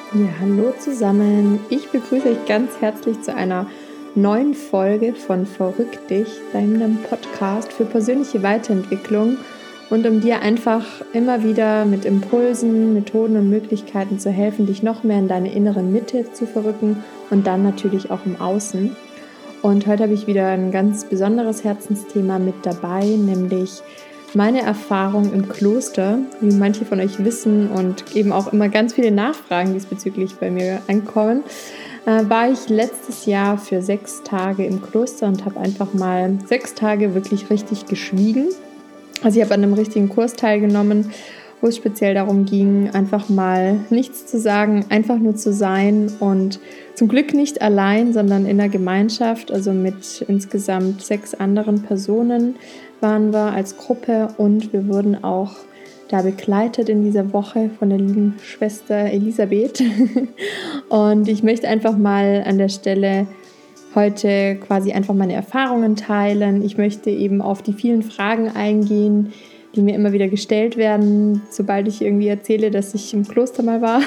Ja, hallo zusammen. Ich begrüße euch ganz herzlich zu einer neuen Folge von Verrückt dich, deinem Podcast für persönliche Weiterentwicklung und um dir einfach immer wieder mit Impulsen, Methoden und Möglichkeiten zu helfen, dich noch mehr in deine innere Mitte zu verrücken und dann natürlich auch im Außen. Und heute habe ich wieder ein ganz besonderes Herzensthema mit dabei, nämlich meine Erfahrung im Kloster. Wie manche von euch wissen und eben auch immer ganz viele Nachfragen diesbezüglich bei mir ankommen, war ich letztes Jahr für 6 Tage im Kloster und habe einfach mal 6 Tage wirklich richtig geschwiegen. Also ich habe an einem richtigen Kurs teilgenommen, wo es speziell darum ging, einfach mal nichts zu sagen, einfach nur zu sein und zum Glück nicht allein, sondern in der Gemeinschaft, also mit insgesamt 6 anderen Personen waren wir als Gruppe und wir wurden auch da begleitet in dieser Woche von der lieben Schwester Elisabeth. Und ich möchte einfach mal an der Stelle heute quasi einfach meine Erfahrungen teilen. Ich möchte eben auf die vielen Fragen eingehen, die mir immer wieder gestellt werden, sobald ich irgendwie erzähle, dass ich im Kloster mal war.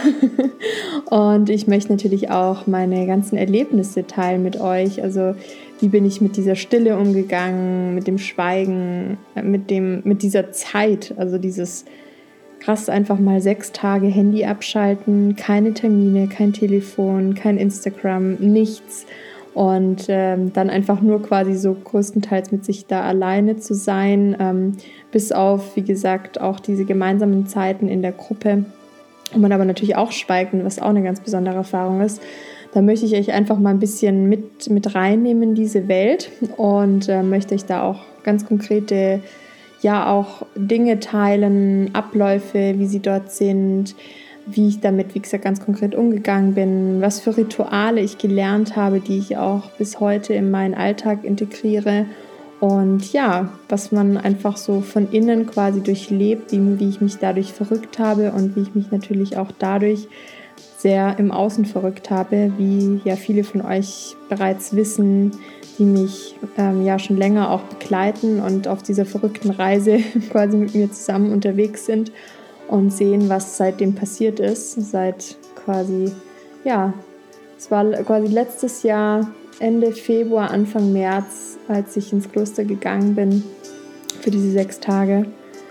Und ich möchte natürlich auch meine ganzen Erlebnisse teilen mit euch. Also wie bin ich mit dieser Stille umgegangen, mit dem Schweigen, mit dieser Zeit, also dieses krass einfach mal 6 Tage Handy abschalten, keine Termine, kein Telefon, kein Instagram, nichts. Und dann einfach nur quasi so größtenteils mit sich da alleine zu sein, bis auf, wie gesagt, auch diese gemeinsamen Zeiten in der Gruppe, wo man aber natürlich auch schweigt, was auch eine ganz besondere Erfahrung ist. Da möchte ich euch einfach mal ein bisschen mit reinnehmen in diese Welt und möchte euch da auch ganz konkrete, ja auch Dinge teilen, Abläufe, wie sie dort sind, wie ich damit, wie gesagt, ganz konkret umgegangen bin, was für Rituale ich gelernt habe, die ich auch bis heute in meinen Alltag integriere und ja, was man einfach so von innen quasi durchlebt, wie ich mich dadurch verrückt habe und wie ich mich natürlich auch dadurch sehr im Außen verrückt habe, wie ja viele von euch bereits wissen, die mich ja schon länger auch begleiten und auf dieser verrückten Reise quasi mit mir zusammen unterwegs sind und sehen, was seitdem passiert ist. Seit quasi, ja, es war quasi letztes Jahr, Ende Februar, Anfang März, als ich ins Kloster gegangen bin für diese 6 Tage.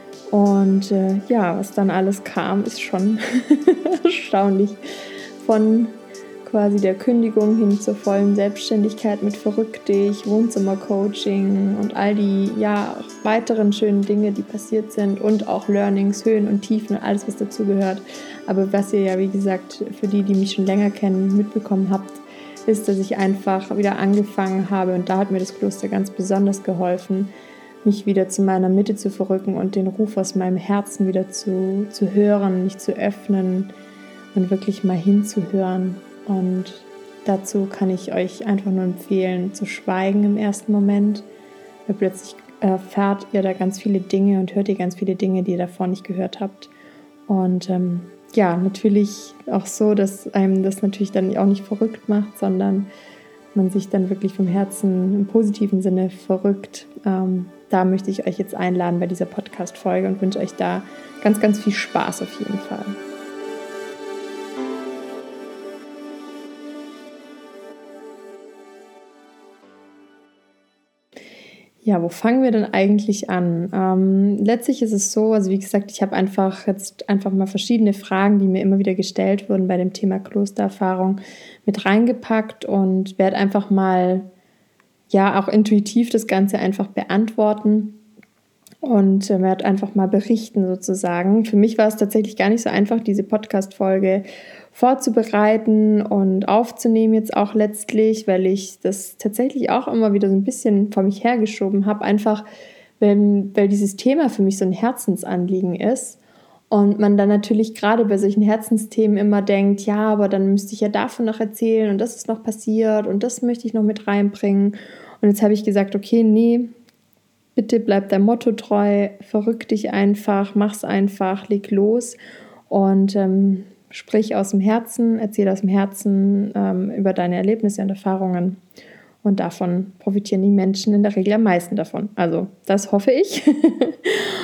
Und ja, was dann alles kam, ist schon erstaunlich. Von quasi der Kündigung hin zur vollen Selbstständigkeit mit Verrückt dich, Wohnzimmercoaching und all die ja weiteren schönen Dinge, die passiert sind und auch Learnings, Höhen und Tiefen und alles, was dazugehört. Aber was ihr ja, wie gesagt, für die mich schon länger kennen, mitbekommen habt, ist, dass ich einfach wieder angefangen habe und da hat mir das Kloster ganz besonders geholfen, mich wieder zu meiner Mitte zu verrücken und den Ruf aus meinem Herzen wieder zu hören, mich zu öffnen und wirklich mal hinzuhören. Und dazu kann ich euch einfach nur empfehlen, zu schweigen im ersten Moment, weil plötzlich erfahrt ihr da ganz viele Dinge und hört ihr ganz viele Dinge, die ihr davor nicht gehört habt. Und ja, natürlich auch so, dass einem das natürlich dann auch nicht verrückt macht, sondern man sich dann wirklich vom Herzen im positiven Sinne verrückt. Da möchte ich euch jetzt einladen bei dieser Podcast-Folge und wünsche euch da ganz, ganz viel Spaß auf jeden Fall. Ja, wo fangen wir denn eigentlich an? Letztlich ist es so, also wie gesagt, ich habe einfach mal verschiedene Fragen, die mir immer wieder gestellt wurden bei dem Thema Klostererfahrung mit reingepackt und werde einfach mal, ja, auch intuitiv das Ganze einfach beantworten und werde einfach mal berichten sozusagen. Für mich war es tatsächlich gar nicht so einfach, diese Podcast-Folge vorzubereiten und aufzunehmen jetzt auch letztlich, weil ich das tatsächlich auch immer wieder so ein bisschen vor mich hergeschoben habe, einfach weil dieses Thema für mich so ein Herzensanliegen ist und man dann natürlich gerade bei solchen Herzensthemen immer denkt, ja, aber dann müsste ich ja davon noch erzählen und das ist noch passiert und das möchte ich noch mit reinbringen. Und jetzt habe ich gesagt, okay, nee, bitte bleib deinem Motto treu, verrück dich einfach, mach's einfach, leg los und sprich aus dem Herzen, erzähl aus dem Herzen über deine Erlebnisse und Erfahrungen. Und davon profitieren die Menschen in der Regel am meisten davon. Also das hoffe ich.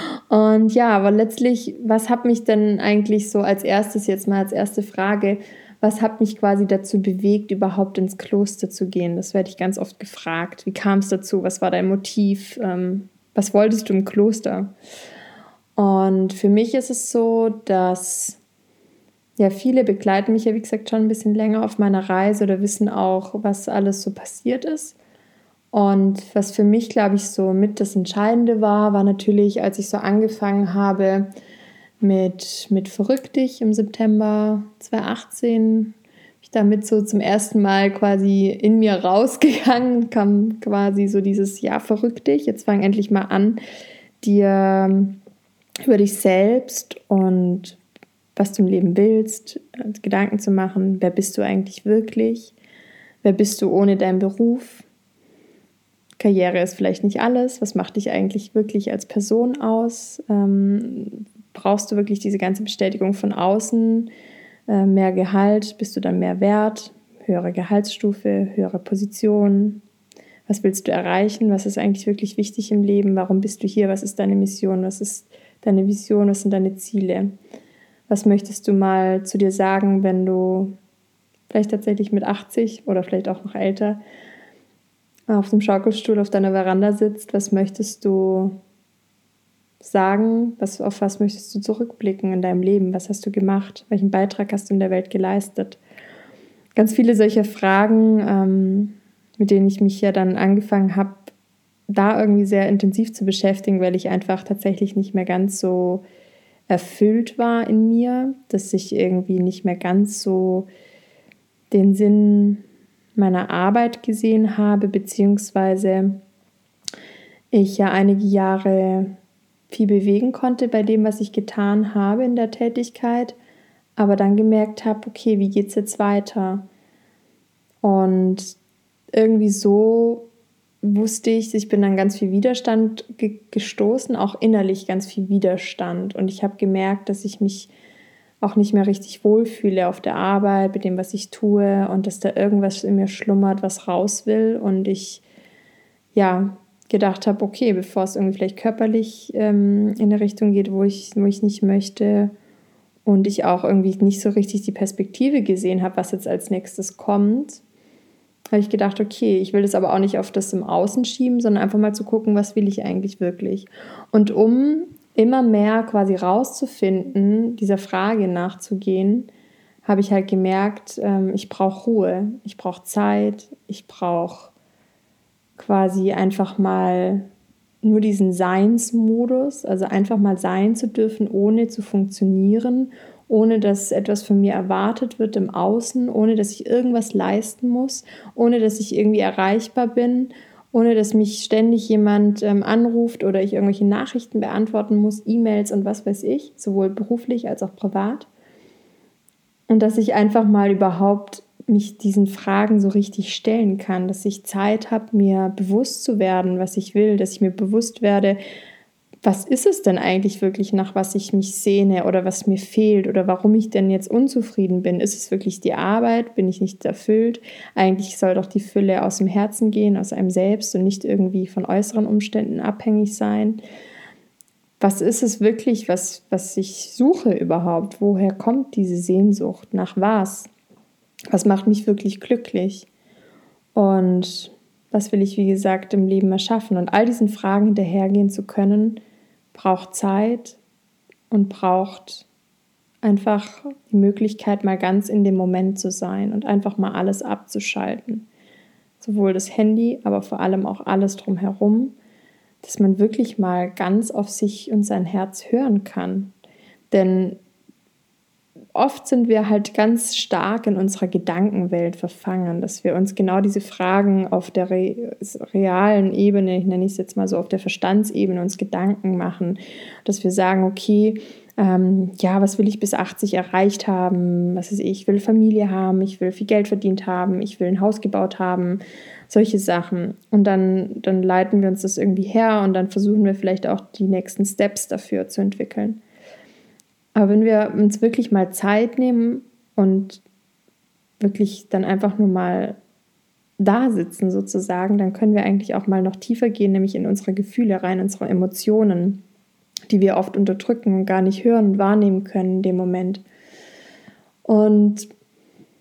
Und ja, aber letztlich, was hat mich denn eigentlich so als erstes jetzt mal als erste Frage, was hat mich quasi dazu bewegt, überhaupt ins Kloster zu gehen? Das werde ich ganz oft gefragt. Wie kam es dazu? Was war dein Motiv? Was wolltest du im Kloster? Und für mich ist es so, dass ja, viele begleiten mich ja, wie gesagt, schon ein bisschen länger auf meiner Reise oder wissen auch, was alles so passiert ist. Und was für mich, glaube ich, so mit das Entscheidende war natürlich, als ich so angefangen habe mit Verrück dich im September 2018, bin ich damit so zum ersten Mal quasi in mir rausgegangen, kam quasi so dieses Jahr Verrück dich, jetzt fang endlich mal an, dir über dich selbst und was du im Leben willst, Gedanken zu machen, wer bist du eigentlich wirklich, wer bist du ohne deinen Beruf, Karriere ist vielleicht nicht alles, was macht dich eigentlich wirklich als Person aus, brauchst du wirklich diese ganze Bestätigung von außen, mehr Gehalt, bist du dann mehr wert, höhere Gehaltsstufe, höhere Position, was willst du erreichen, was ist eigentlich wirklich wichtig im Leben, warum bist du hier, was ist deine Mission, was ist deine Vision, was sind deine Ziele. Was möchtest du mal zu dir sagen, wenn du vielleicht tatsächlich mit 80 oder vielleicht auch noch älter auf dem Schaukelstuhl auf deiner Veranda sitzt? Was möchtest du sagen? Auf was möchtest du zurückblicken in deinem Leben? Was hast du gemacht? Welchen Beitrag hast du in der Welt geleistet? Ganz viele solcher Fragen, mit denen ich mich ja dann angefangen habe, da irgendwie sehr intensiv zu beschäftigen, weil ich einfach tatsächlich nicht mehr ganz so erfüllt war in mir, dass ich irgendwie nicht mehr ganz so den Sinn meiner Arbeit gesehen habe, beziehungsweise ich ja einige Jahre viel bewegen konnte bei dem, was ich getan habe in der Tätigkeit, aber dann gemerkt habe, okay, wie geht's jetzt weiter? Und irgendwie so wusste ich bin dann ganz viel Widerstand gestoßen, auch innerlich ganz viel Widerstand. Und ich habe gemerkt, dass ich mich auch nicht mehr richtig wohlfühle auf der Arbeit, mit dem, was ich tue und dass da irgendwas in mir schlummert, was raus will. Und ich gedacht habe, okay, bevor es irgendwie vielleicht körperlich in eine Richtung geht, wo ich nicht möchte und ich auch irgendwie nicht so richtig die Perspektive gesehen habe, was jetzt als nächstes kommt, habe ich gedacht, okay, ich will das aber auch nicht auf das im Außen schieben, sondern einfach mal zu gucken, was will ich eigentlich wirklich. Und um immer mehr quasi rauszufinden, dieser Frage nachzugehen, habe ich halt gemerkt, ich brauche Ruhe, ich brauche Zeit, ich brauche quasi einfach mal nur diesen Seinsmodus, also einfach mal sein zu dürfen, ohne zu funktionieren, ohne dass etwas von mir erwartet wird im Außen, ohne dass ich irgendwas leisten muss, ohne dass ich irgendwie erreichbar bin, ohne dass mich ständig jemand anruft oder ich irgendwelche Nachrichten beantworten muss, E-Mails und was weiß ich, sowohl beruflich als auch privat. Und dass ich einfach mal überhaupt mich diesen Fragen so richtig stellen kann, dass ich Zeit habe, mir bewusst zu werden, was ich will, dass ich mir bewusst werde, was ist es denn eigentlich wirklich, nach was ich mich sehne oder was mir fehlt oder warum ich denn jetzt unzufrieden bin? Ist es wirklich die Arbeit? Bin ich nicht erfüllt? Eigentlich soll doch die Fülle aus dem Herzen gehen, aus einem selbst und nicht irgendwie von äußeren Umständen abhängig sein. Was ist es wirklich, was ich suche überhaupt? Woher kommt diese Sehnsucht? Nach was? Was macht mich wirklich glücklich? Und was will ich, wie gesagt, im Leben erschaffen? Und all diesen Fragen hinterhergehen zu können, braucht Zeit und braucht einfach die Möglichkeit, mal ganz in dem Moment zu sein und einfach mal alles abzuschalten. Sowohl das Handy, aber vor allem auch alles drumherum, dass man wirklich mal ganz auf sich und sein Herz hören kann. Denn oft sind wir halt ganz stark in unserer Gedankenwelt verfangen, dass wir uns genau diese Fragen auf der realen Ebene, ich nenne es jetzt mal so, auf der Verstandsebene uns Gedanken machen, dass wir sagen, okay, was will ich bis 80 erreicht haben, was weiß ich will Familie haben, ich will viel Geld verdient haben, ich will ein Haus gebaut haben, solche Sachen. Und dann leiten wir uns das irgendwie her und dann versuchen wir vielleicht auch die nächsten Steps dafür zu entwickeln. Aber wenn wir uns wirklich mal Zeit nehmen und wirklich dann einfach nur mal da sitzen sozusagen, dann können wir eigentlich auch mal noch tiefer gehen, nämlich in unsere Gefühle rein, unsere Emotionen, die wir oft unterdrücken und gar nicht hören und wahrnehmen können in dem Moment. Und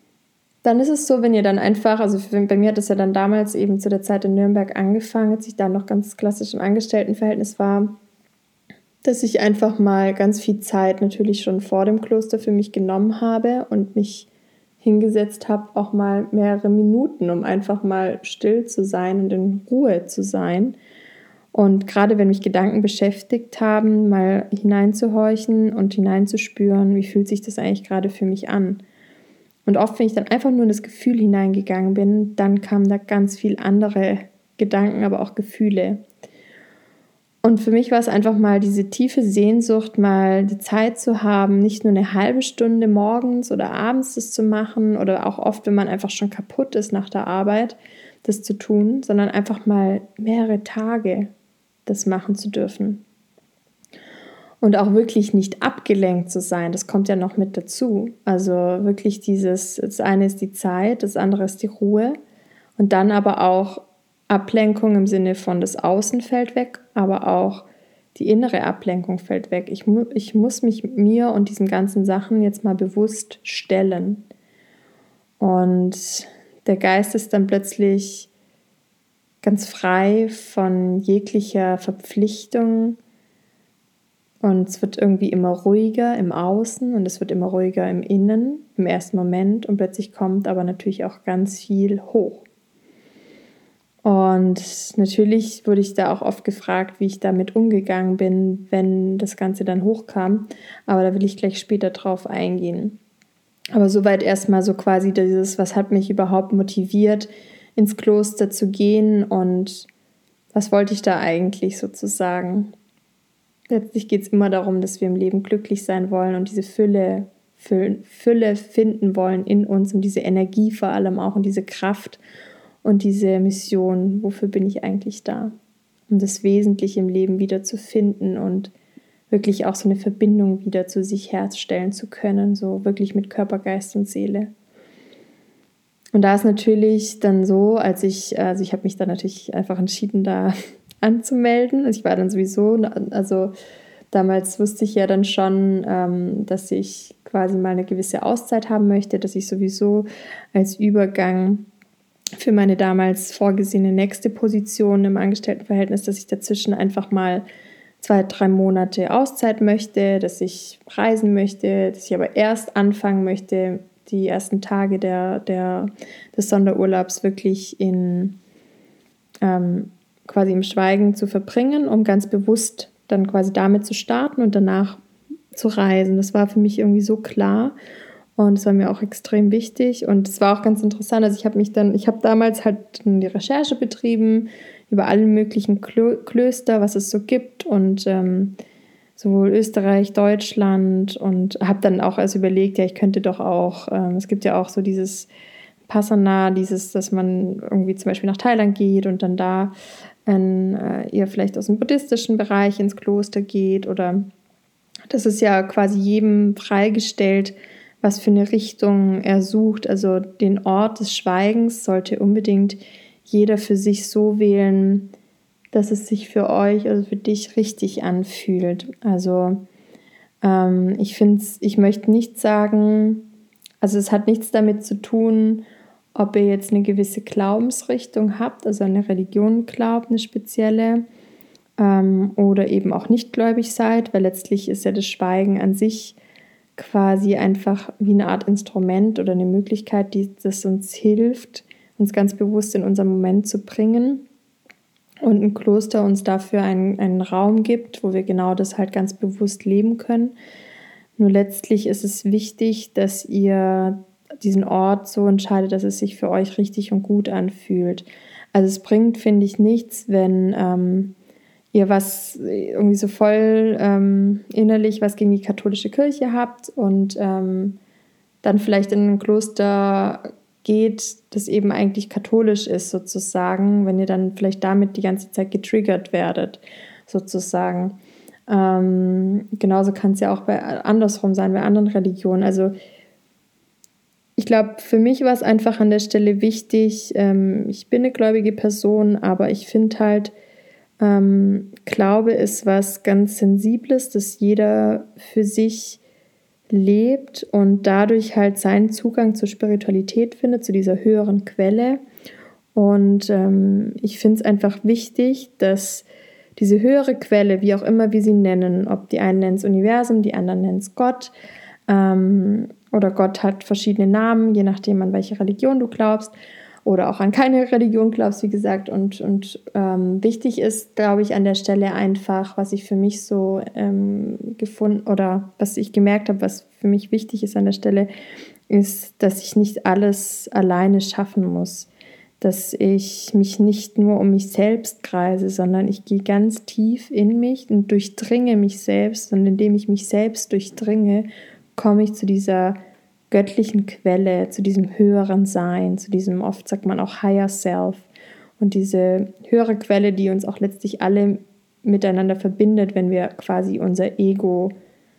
dann ist es so, wenn ihr dann einfach, also bei mir hat es ja dann damals eben zu der Zeit in Nürnberg angefangen, als ich da noch ganz klassisch im Angestelltenverhältnis war, dass ich einfach mal ganz viel Zeit natürlich schon vor dem Kloster für mich genommen habe und mich hingesetzt habe, auch mal mehrere Minuten, um einfach mal still zu sein und in Ruhe zu sein. Und gerade wenn mich Gedanken beschäftigt haben, mal hineinzuhorchen und hineinzuspüren, wie fühlt sich das eigentlich gerade für mich an. Und oft, wenn ich dann einfach nur in das Gefühl hineingegangen bin, dann kamen da ganz viel andere Gedanken, aber auch Gefühle. Und für mich war es einfach mal diese tiefe Sehnsucht, mal die Zeit zu haben, nicht nur eine halbe Stunde morgens oder abends das zu machen oder auch oft, wenn man einfach schon kaputt ist nach der Arbeit, das zu tun, sondern einfach mal mehrere Tage das machen zu dürfen. Und auch wirklich nicht abgelenkt zu sein, das kommt ja noch mit dazu. Also wirklich das eine ist die Zeit, das andere ist die Ruhe und dann aber auch Ablenkung im Sinne von das Außen fällt weg, aber auch die innere Ablenkung fällt weg. Ich muss mich mir und diesen ganzen Sachen jetzt mal bewusst stellen. Und der Geist ist dann plötzlich ganz frei von jeglicher Verpflichtung. Und es wird irgendwie immer ruhiger im Außen und es wird immer ruhiger im Innen, im ersten Moment. Und plötzlich kommt aber natürlich auch ganz viel hoch. Und natürlich wurde ich da auch oft gefragt, wie ich damit umgegangen bin, wenn das Ganze dann hochkam. Aber da will ich gleich später drauf eingehen. Aber soweit erstmal so quasi dieses, was hat mich überhaupt motiviert, ins Kloster zu gehen und was wollte ich da eigentlich sozusagen? Letztlich geht es immer darum, dass wir im Leben glücklich sein wollen und diese Fülle finden wollen in uns und diese Energie vor allem auch und diese Kraft und diese Mission. Wofür bin ich eigentlich da? Um das Wesentliche im Leben wieder zu finden und wirklich auch so eine Verbindung wieder zu sich herstellen zu können, so wirklich mit Körper, Geist und Seele. Und da ist natürlich dann so, ich habe mich dann natürlich einfach entschieden, da anzumelden. Ich war dann sowieso, also damals wusste ich ja dann schon, dass ich quasi mal eine gewisse Auszeit haben möchte, dass ich sowieso als Übergang für meine damals vorgesehene nächste Position im Angestelltenverhältnis, dass ich dazwischen einfach mal 2-3 Monate Auszeit möchte, dass ich reisen möchte, dass ich aber erst anfangen möchte, die ersten Tage des Sonderurlaubs wirklich quasi im Schweigen zu verbringen, um ganz bewusst dann quasi damit zu starten und danach zu reisen. Das war für mich irgendwie so klar und es war mir auch extrem wichtig und es war auch ganz interessant. Also ich habe damals halt die Recherche betrieben über alle möglichen Klöster, was es so gibt und sowohl Österreich, Deutschland und habe dann auch erst überlegt, ja, ich könnte doch auch, es gibt ja auch so dieses Passana, dass man irgendwie zum Beispiel nach Thailand geht und dann da ihr vielleicht aus dem buddhistischen Bereich ins Kloster geht oder das ist ja quasi jedem freigestellt, was für eine Richtung er sucht. Also den Ort des Schweigens sollte unbedingt jeder für sich so wählen, dass es sich für euch, also für dich richtig anfühlt. Also ich möchte nicht sagen, also es hat nichts damit zu tun, ob ihr jetzt eine gewisse Glaubensrichtung habt, also eine Religion glaubt, eine spezielle, oder eben auch nicht gläubig seid, weil letztlich ist ja das Schweigen an sich quasi einfach wie eine Art Instrument oder eine Möglichkeit, das uns hilft, uns ganz bewusst in unseren Moment zu bringen und ein Kloster uns dafür einen Raum gibt, wo wir genau das halt ganz bewusst leben können. Nur letztlich ist es wichtig, dass ihr diesen Ort so entscheidet, dass es sich für euch richtig und gut anfühlt. Also es bringt, finde ich, nichts, wenn ihr was irgendwie so voll innerlich was gegen die katholische Kirche habt und dann vielleicht in ein Kloster geht, das eben eigentlich katholisch ist sozusagen, wenn ihr dann vielleicht damit die ganze Zeit getriggert werdet sozusagen. Genauso kann es ja auch andersrum sein, bei anderen Religionen. Also ich glaube, für mich war es einfach an der Stelle wichtig, ich bin eine gläubige Person, aber ich finde halt, Glaube ist was ganz Sensibles, das jeder für sich lebt und dadurch halt seinen Zugang zur Spiritualität findet, zu dieser höheren Quelle. Und ich finde es einfach wichtig, dass diese höhere Quelle, wie auch immer wir sie nennen, ob die einen nennen es Universum, die anderen nennen es Gott, oder Gott hat verschiedene Namen, je nachdem, an welche Religion du glaubst oder auch an keine Religion glaubst, wie gesagt. Und wichtig ist, glaube ich, an der Stelle einfach, was ich für mich so gefunden oder was ich gemerkt habe, was für mich wichtig ist an der Stelle, ist, dass ich nicht alles alleine schaffen muss. Dass ich mich nicht nur um mich selbst kreise, sondern ich gehe ganz tief in mich und durchdringe mich selbst. Und indem ich mich selbst durchdringe, komme ich zu dieser göttlichen Quelle, zu diesem höheren Sein, zu diesem, oft sagt man auch Higher Self. Und diese höhere Quelle, die uns auch letztlich alle miteinander verbindet, wenn wir quasi unser Ego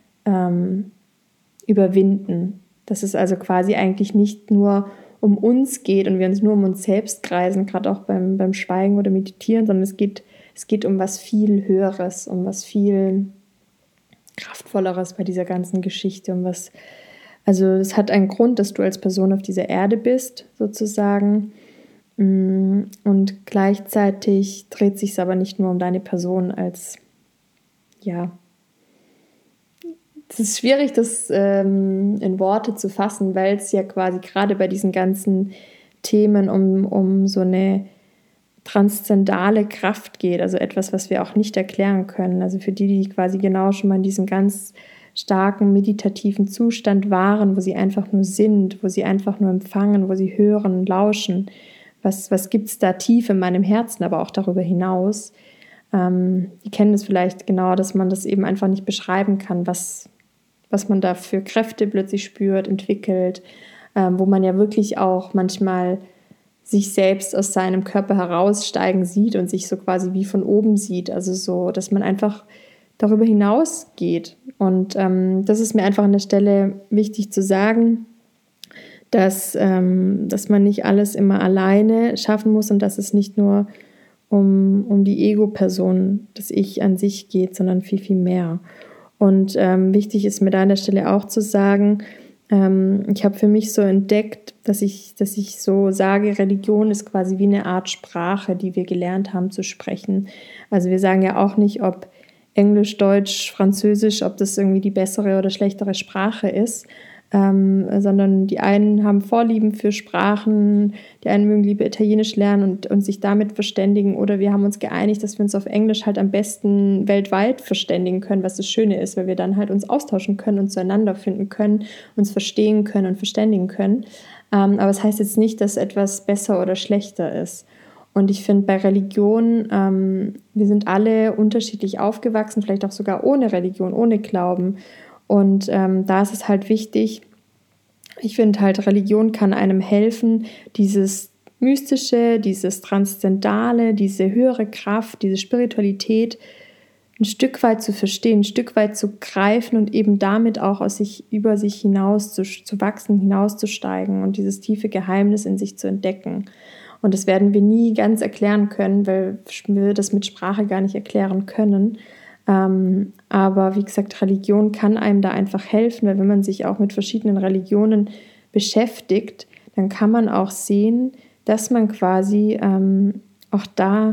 überwinden. Dass es also quasi eigentlich nicht nur um uns geht und wir uns nur um uns selbst kreisen, gerade auch beim Schweigen oder Meditieren, sondern es geht um was viel Höheres, um was viel Kraftvolleres bei dieser ganzen Geschichte, also es hat einen Grund, dass du als Person auf dieser Erde bist, sozusagen. Und gleichzeitig dreht sich es aber nicht nur um deine Person es ist schwierig, das in Worte zu fassen, weil es ja quasi gerade bei diesen ganzen Themen um so eine transzendale Kraft geht, also etwas, was wir auch nicht erklären können. Also für die quasi genau schon mal in diesem ganz starken meditativen Zustand waren, wo sie einfach nur sind, wo sie einfach nur empfangen, wo sie hören, lauschen. Was gibt es da tief in meinem Herzen, aber auch darüber hinaus? Die kennen das vielleicht genau, dass man das eben einfach nicht beschreiben kann, was man da für Kräfte plötzlich spürt, entwickelt, wo man ja wirklich auch manchmal sich selbst aus seinem Körper heraussteigen sieht und sich so quasi wie von oben sieht. Also so, dass man einfach darüber hinaus geht. Und das ist mir einfach an der Stelle wichtig zu sagen, dass man nicht alles immer alleine schaffen muss und dass es nicht nur um die Ego-Person, das Ich an sich geht, sondern viel, viel mehr. Und wichtig ist mir da an der Stelle auch zu sagen, ich habe für mich so entdeckt, dass ich so sage, Religion ist quasi wie eine Art Sprache, die wir gelernt haben zu sprechen. Also wir sagen ja auch nicht, ob Englisch, Deutsch, Französisch, ob das irgendwie die bessere oder schlechtere Sprache ist, sondern die einen haben Vorlieben für Sprachen, die einen mögen lieber Italienisch lernen und sich damit verständigen, oder wir haben uns geeinigt, dass wir uns auf Englisch halt am besten weltweit verständigen können, was das Schöne ist, weil wir dann halt uns austauschen können und zueinander finden können, uns verstehen können und verständigen können. Aber es heißt jetzt nicht, dass etwas besser oder schlechter ist. Und ich finde, bei Religion, wir sind alle unterschiedlich aufgewachsen, vielleicht auch sogar ohne Religion, ohne Glauben. Und da ist es halt wichtig, ich finde halt, Religion kann einem helfen, dieses Mystische, dieses Transzendale, diese höhere Kraft, diese Spiritualität ein Stück weit zu verstehen, ein Stück weit zu greifen und eben damit auch über sich hinaus zu wachsen, hinauszusteigen und dieses tiefe Geheimnis in sich zu entdecken. Und das werden wir nie ganz erklären können, weil wir das mit Sprache gar nicht erklären können. Aber wie gesagt, Religion kann einem da einfach helfen, weil wenn man sich auch mit verschiedenen Religionen beschäftigt, dann kann man auch sehen, dass man quasi auch da,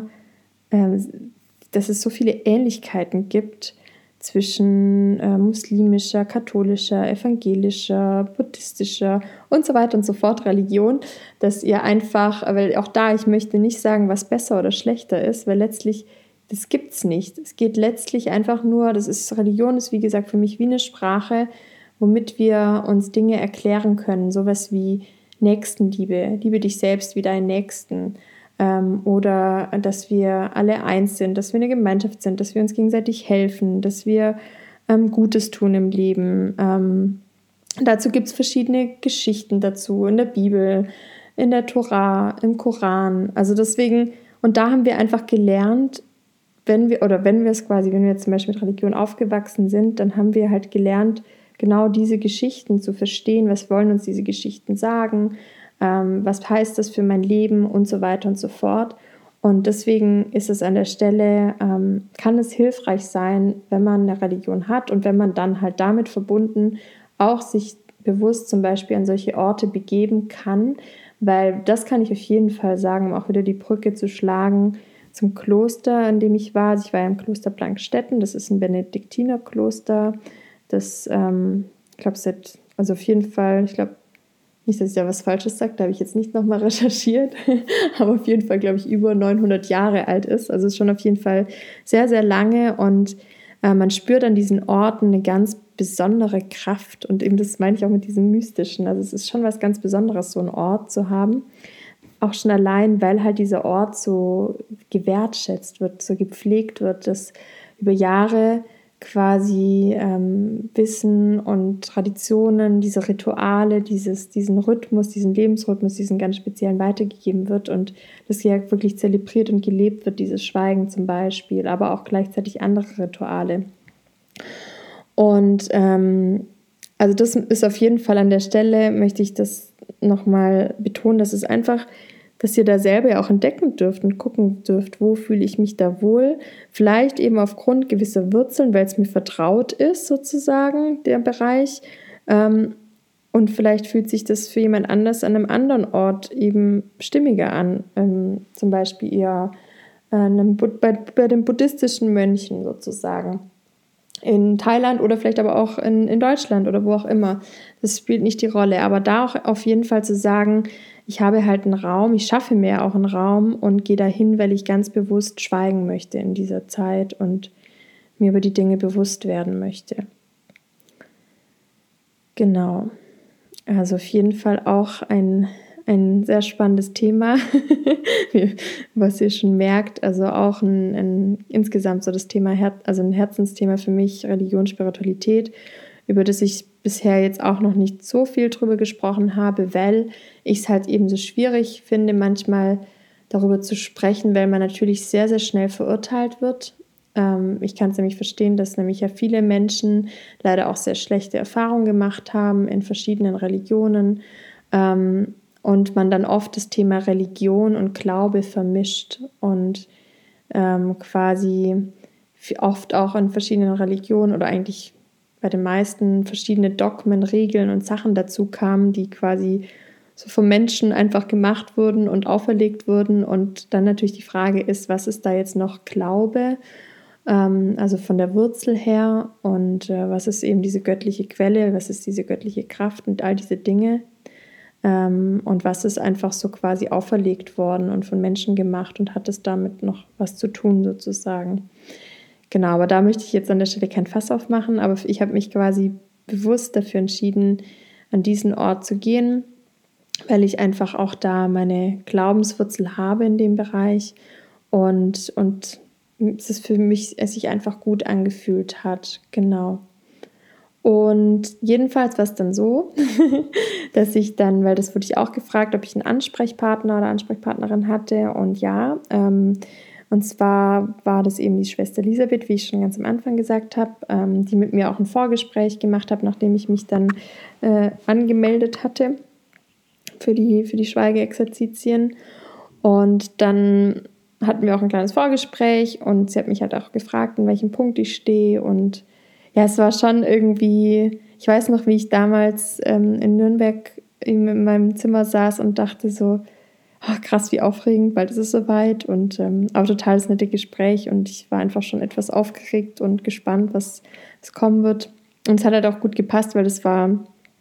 dass es so viele Ähnlichkeiten gibt zwischen muslimischer, katholischer, evangelischer, buddhistischer und so weiter und so fort Religion, dass ihr einfach, weil auch da, ich möchte nicht sagen, was besser oder schlechter ist, weil letztlich das gibt es nicht. Es geht letztlich einfach nur, Religion ist wie gesagt für mich wie eine Sprache, womit wir uns Dinge erklären können. Sowas wie Nächstenliebe, liebe dich selbst wie deinen Nächsten. Oder dass wir alle eins sind, dass wir eine Gemeinschaft sind, dass wir uns gegenseitig helfen, dass wir Gutes tun im Leben. Dazu gibt es verschiedene Geschichten dazu in der Bibel, in der Tora, im Koran. Also deswegen, und da haben wir einfach gelernt, wenn wir zum Beispiel mit Religion aufgewachsen sind, dann haben wir halt gelernt, genau diese Geschichten zu verstehen. Was wollen uns diese Geschichten sagen? Was heißt das für mein Leben und so weiter und so fort. Und deswegen ist es an der Stelle, kann es hilfreich sein, wenn man eine Religion hat und wenn man dann halt damit verbunden auch sich bewusst zum Beispiel an solche Orte begeben kann, weil das kann ich auf jeden Fall sagen, um auch wieder die Brücke zu schlagen zum Kloster, in dem ich war. Also ich war ja im Kloster Plankstetten, das ist ein Benediktinerkloster, das, ich glaube, also auf jeden Fall, ich glaube, nicht, dass ich da was Falsches sage, da habe ich jetzt nicht nochmal recherchiert, aber auf jeden Fall, glaube ich, über 900 Jahre alt ist. Also es ist schon auf jeden Fall sehr, sehr lange und man spürt an diesen Orten eine ganz besondere Kraft und eben das meine ich auch mit diesem Mystischen. Also es ist schon was ganz Besonderes, so einen Ort zu haben. Auch schon allein, weil halt dieser Ort so gewertschätzt wird, so gepflegt wird, dass über Jahre quasi Wissen und Traditionen, diese Rituale, diesen Rhythmus, diesen Lebensrhythmus, diesen ganz speziellen weitergegeben wird und das ja wirklich zelebriert und gelebt wird, dieses Schweigen zum Beispiel, aber auch gleichzeitig andere Rituale. Und also das ist auf jeden Fall an der Stelle, möchte ich das nochmal betonen, dass es einfach, dass ihr da selber ja auch entdecken dürft und gucken dürft, wo fühle ich mich da wohl. Vielleicht eben aufgrund gewisser Wurzeln, weil es mir vertraut ist, sozusagen, der Bereich. Und vielleicht fühlt sich das für jemand anders an einem anderen Ort eben stimmiger an. Zum Beispiel eher bei den buddhistischen Mönchen sozusagen. In Thailand oder vielleicht aber auch in Deutschland oder wo auch immer. Das spielt nicht die Rolle. Aber da auch auf jeden Fall zu sagen, ich habe halt einen Raum, ich schaffe mir auch einen Raum und gehe dahin, weil ich ganz bewusst schweigen möchte in dieser Zeit und mir über die Dinge bewusst werden möchte. Genau. Also auf jeden Fall auch ein sehr spannendes Thema, was ihr schon merkt. Also auch insgesamt so das Thema, also ein Herzensthema für mich, Religion, Spiritualität, über das ich bisher jetzt auch noch nicht so viel drüber gesprochen habe, weil ich es halt eben so schwierig finde, manchmal darüber zu sprechen, weil man natürlich sehr, sehr schnell verurteilt wird. Ich kann es nämlich verstehen, dass nämlich ja viele Menschen leider auch sehr schlechte Erfahrungen gemacht haben in verschiedenen Religionen und man dann oft das Thema Religion und Glaube vermischt und quasi oft auch in verschiedenen Religionen oder eigentlich bei den meisten verschiedene Dogmen, Regeln und Sachen dazu kamen, die quasi so vom Menschen einfach gemacht wurden und auferlegt wurden. Und dann natürlich die Frage ist, was ist da jetzt noch Glaube? Also von der Wurzel her und was ist eben diese göttliche Quelle, was ist diese göttliche Kraft und all diese Dinge. Und was ist einfach so quasi auferlegt worden und von Menschen gemacht und hat es damit noch was zu tun sozusagen. Genau, aber da möchte ich jetzt an der Stelle kein Fass aufmachen, aber ich habe mich quasi bewusst dafür entschieden, an diesen Ort zu gehen, weil ich einfach auch da meine Glaubenswurzel habe in dem Bereich und es ist für mich, es sich einfach gut angefühlt hat, genau. Und jedenfalls war es dann so, dass ich dann, weil das wurde ich auch gefragt, ob ich einen Ansprechpartner oder Ansprechpartnerin hatte und ja, und zwar war das eben die Schwester Elisabeth, wie ich schon ganz am Anfang gesagt habe, die mit mir auch ein Vorgespräch gemacht hat, nachdem ich mich dann angemeldet hatte für die Schweigeexerzitien. Und dann hatten wir auch ein kleines Vorgespräch und sie hat mich halt auch gefragt, in welchem Punkt ich stehe. Und ja, es war schon irgendwie, ich weiß noch, wie ich damals in Nürnberg in meinem Zimmer saß und dachte so, oh, krass, wie aufregend, weil es ist soweit und aber total das nette Gespräch und ich war einfach schon etwas aufgeregt und gespannt, was kommen wird. Und es hat halt auch gut gepasst, weil es war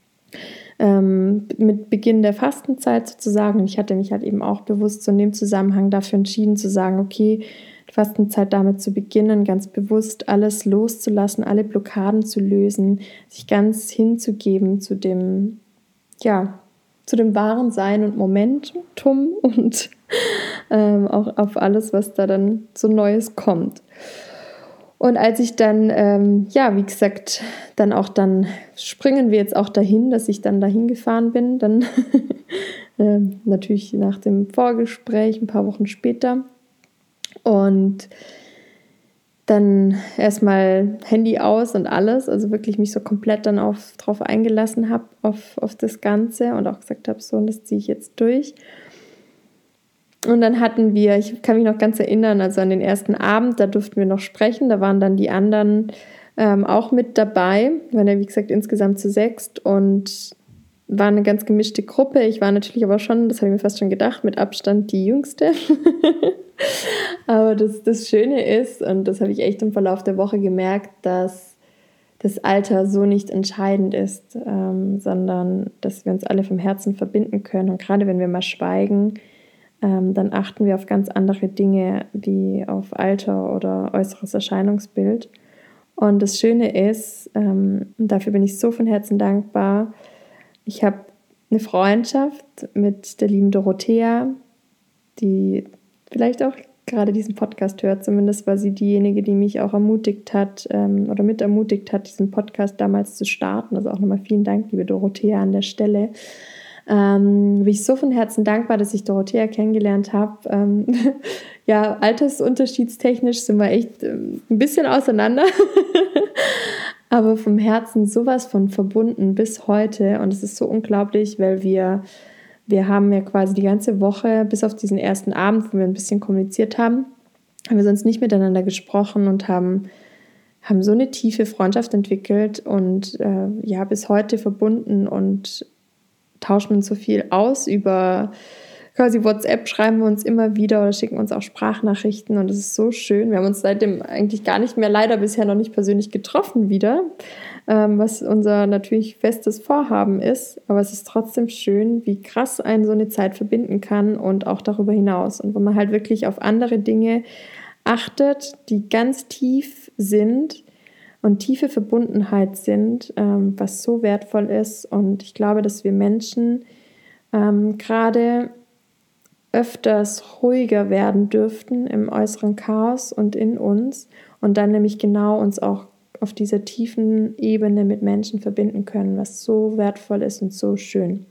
mit Beginn der Fastenzeit sozusagen und ich hatte mich halt eben auch bewusst so in dem Zusammenhang dafür entschieden zu sagen, okay, die Fastenzeit damit zu beginnen, ganz bewusst alles loszulassen, alle Blockaden zu lösen, sich ganz hinzugeben zu dem, ja, zu dem wahren Sein und Momentum und auch auf alles, was da dann so Neues kommt. Und als ich dann, ja, wie gesagt, dann springen wir jetzt auch dahin, dass ich dann dahin gefahren bin, dann natürlich nach dem Vorgespräch, ein paar Wochen später. Und dann erstmal Handy aus und alles, also wirklich mich so komplett dann drauf eingelassen habe, auf das Ganze und auch gesagt habe, so, und das ziehe ich jetzt durch. Und dann hatten ich kann mich noch ganz erinnern, also an den ersten Abend, da durften wir noch sprechen, da waren dann die anderen auch mit dabei. Wir waren ja, wie gesagt, insgesamt zu 6 und war eine ganz gemischte Gruppe. Ich war natürlich aber schon, das habe ich mir fast schon gedacht, mit Abstand die Jüngste. Aber das Schöne ist, und das habe ich echt im Verlauf der Woche gemerkt, dass das Alter so nicht entscheidend ist, sondern dass wir uns alle vom Herzen verbinden können. Und gerade wenn wir mal schweigen, dann achten wir auf ganz andere Dinge wie auf Alter oder äußeres Erscheinungsbild. Und das Schöne ist, und dafür bin ich so von Herzen dankbar, ich habe eine Freundschaft mit der lieben Dorothea, die vielleicht auch gerade diesen Podcast hört. Zumindest war sie diejenige, die mich auch ermutigt hat oder mit ermutigt hat, diesen Podcast damals zu starten. Also auch nochmal vielen Dank, liebe Dorothea, an der Stelle. Bin ich so von Herzen dankbar, dass ich Dorothea kennengelernt habe. Ja, altersunterschiedstechnisch sind wir echt ein bisschen auseinander. Aber vom Herzen sowas von verbunden bis heute. Und es ist so unglaublich, weil wir haben ja quasi die ganze Woche, bis auf diesen ersten Abend, wo wir ein bisschen kommuniziert haben wir sonst nicht miteinander gesprochen und haben so eine tiefe Freundschaft entwickelt und ja, bis heute verbunden und tauschen uns so viel aus über quasi WhatsApp, schreiben wir uns immer wieder oder schicken uns auch Sprachnachrichten und es ist so schön. Wir haben uns seitdem eigentlich gar nicht mehr, leider bisher noch nicht persönlich getroffen wieder, was unser natürlich festes Vorhaben ist, aber es ist trotzdem schön, wie krass einen so eine Zeit verbinden kann und auch darüber hinaus und wo man halt wirklich auf andere Dinge achtet, die ganz tief sind und tiefe Verbundenheit sind, was so wertvoll ist. Und ich glaube, dass wir Menschen gerade öfters ruhiger werden dürften im äußeren Chaos und in uns und dann nämlich genau uns auch auf dieser tiefen Ebene mit Menschen verbinden können, was so wertvoll ist und so schön.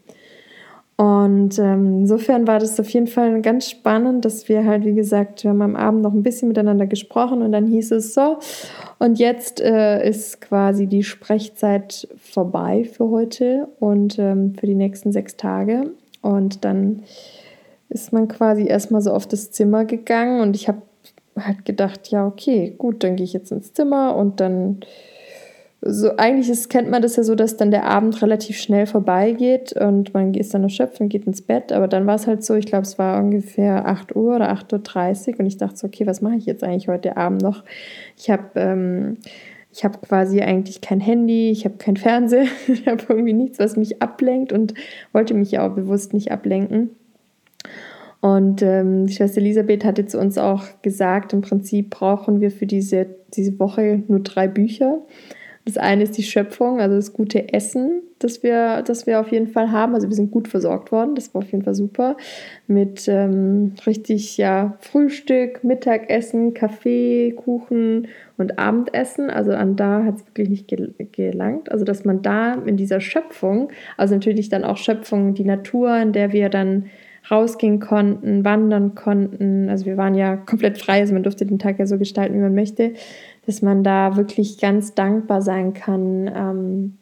Und insofern war das auf jeden Fall ganz spannend, dass wir halt, wie gesagt, wir haben am Abend noch ein bisschen miteinander gesprochen und dann hieß es so, und jetzt ist quasi die Sprechzeit vorbei für heute und für die nächsten 6 Tage. Und dann ist man quasi erstmal so auf das Zimmer gegangen und ich habe halt gedacht, ja, okay, gut, dann gehe ich jetzt ins Zimmer und dann so, eigentlich kennt man das ja so, dass dann der Abend relativ schnell vorbeigeht und man ist dann erschöpft und geht ins Bett, aber dann war es halt so, ich glaube, es war ungefähr 8 Uhr oder 8:30 Uhr und ich dachte so, okay, was mache ich jetzt eigentlich heute Abend noch? Ich habe quasi eigentlich kein Handy, ich habe kein Fernseher, ich habe irgendwie nichts, was mich ablenkt und wollte mich ja auch bewusst nicht ablenken. Und die Schwester Elisabeth hatte zu uns auch gesagt, im Prinzip brauchen wir für diese Woche nur 3 Bücher. Das eine ist die Schöpfung, also das gute Essen, das wir auf jeden Fall haben. Also wir sind gut versorgt worden, das war auf jeden Fall super. Mit richtig, ja, Frühstück, Mittagessen, Kaffee, Kuchen und Abendessen. Also da hat es wirklich nicht gelangt. Also dass man da in dieser Schöpfung, also natürlich dann auch Schöpfung, die Natur, in der wir dann rausgehen konnten, wandern konnten. Also wir waren ja komplett frei, also man durfte den Tag ja so gestalten, wie man möchte, dass man da wirklich ganz dankbar sein kann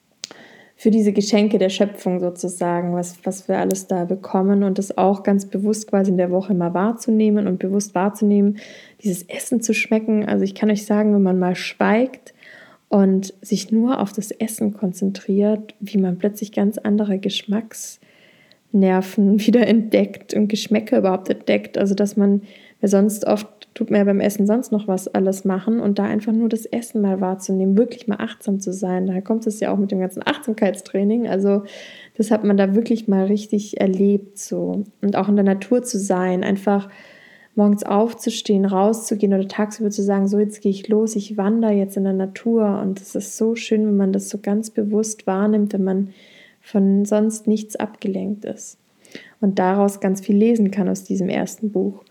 für diese Geschenke der Schöpfung sozusagen, was wir alles da bekommen und das auch ganz bewusst quasi in der Woche mal wahrzunehmen und bewusst wahrzunehmen, dieses Essen zu schmecken. Also ich kann euch sagen, wenn man mal schweigt und sich nur auf das Essen konzentriert, wie man plötzlich ganz andere Geschmacksnerven wieder entdeckt und Geschmäcker überhaupt entdeckt. Also dass man, weil sonst oft tut man ja beim Essen sonst noch was alles machen und da einfach nur das Essen mal wahrzunehmen, wirklich mal achtsam zu sein. Daher kommt es ja auch mit dem ganzen Achtsamkeitstraining. Also das hat man da wirklich mal richtig erlebt so. Und auch in der Natur zu sein, einfach morgens aufzustehen, rauszugehen oder tagsüber zu sagen, so jetzt gehe ich los, ich wandere jetzt in der Natur. Und es ist so schön, wenn man das so ganz bewusst wahrnimmt, wenn man von sonst nichts abgelenkt ist. Und daraus ganz viel lesen kann aus diesem ersten Buch.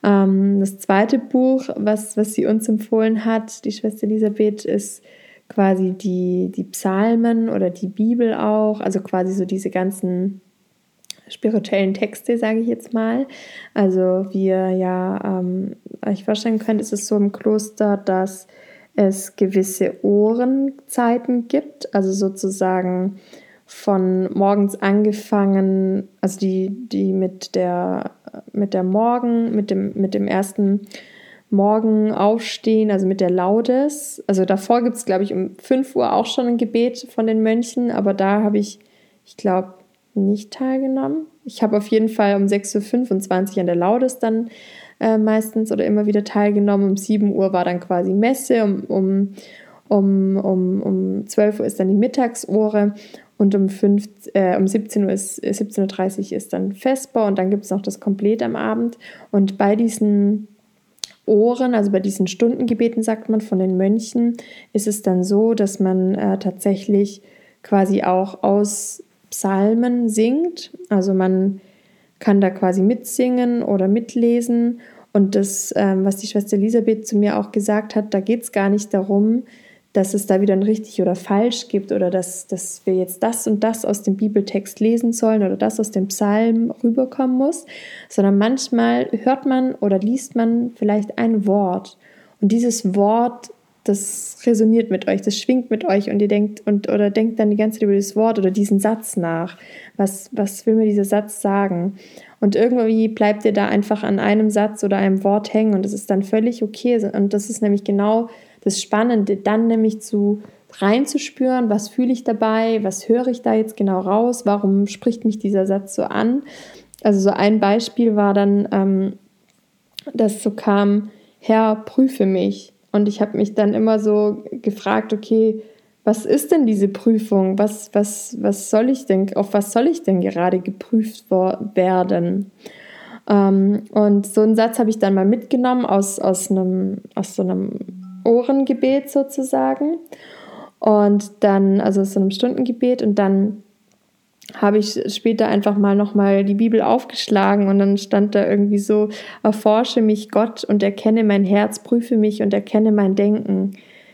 Das zweite Buch, was sie uns empfohlen hat, die Schwester Elisabeth, ist quasi die Psalmen oder die Bibel auch, also quasi so diese ganzen spirituellen Texte, sage ich jetzt mal. Also wie ihr ja euch vorstellen könnt, ist es so im Kloster, dass es gewisse Ohrenzeiten gibt, also sozusagen von morgens angefangen, also die mit dem Morgen aufstehen, also mit der Laudes. Also davor gibt es, glaube ich, um 5 Uhr auch schon ein Gebet von den Mönchen, aber da habe ich glaube, nicht teilgenommen. Ich habe auf jeden Fall um 6:25 Uhr an der Laudes dann meistens oder immer wieder teilgenommen. Um 7 Uhr war dann quasi Messe, um 12 Uhr ist dann die Mittagsohre und um 17:30 Uhr ist dann Vesper und dann gibt es noch das Komplett am Abend. Und bei diesen Ohren, also bei diesen Stundengebeten, sagt man, von den Mönchen, ist es dann so, dass man tatsächlich quasi auch aus Psalmen singt. Also man kann da quasi mitsingen oder mitlesen. Und das, was die Schwester Elisabeth zu mir auch gesagt hat, da geht es gar nicht darum, dass es da wieder ein richtig oder falsch gibt oder dass wir jetzt das und das aus dem Bibeltext lesen sollen oder das aus dem Psalm rüberkommen muss, sondern manchmal hört man oder liest man vielleicht ein Wort und dieses Wort, das resoniert mit euch, das schwingt mit euch und ihr denkt oder denkt dann die ganze Zeit über das Wort oder diesen Satz nach. Was will mir dieser Satz sagen? Und irgendwie bleibt ihr da einfach an einem Satz oder einem Wort hängen und das ist dann völlig okay. Und das ist nämlich genau das Spannende, dann nämlich reinzuspüren, was fühle ich dabei, was höre ich da jetzt genau raus, warum spricht mich dieser Satz so an. Also so ein Beispiel war dann, dass so kam, Herr, prüfe mich. Und ich habe mich dann immer so gefragt, okay, was ist denn diese Prüfung? Was soll ich denn, auf was soll ich denn gerade geprüft werden? Und so einen Satz habe ich dann mal mitgenommen aus so einem Ohrengebet sozusagen. Und dann, also aus so einem Stundengebet, und dann habe ich später einfach mal nochmal die Bibel aufgeschlagen und dann stand da irgendwie so, erforsche mich Gott und erkenne mein Herz, prüfe mich und erkenne mein Denken.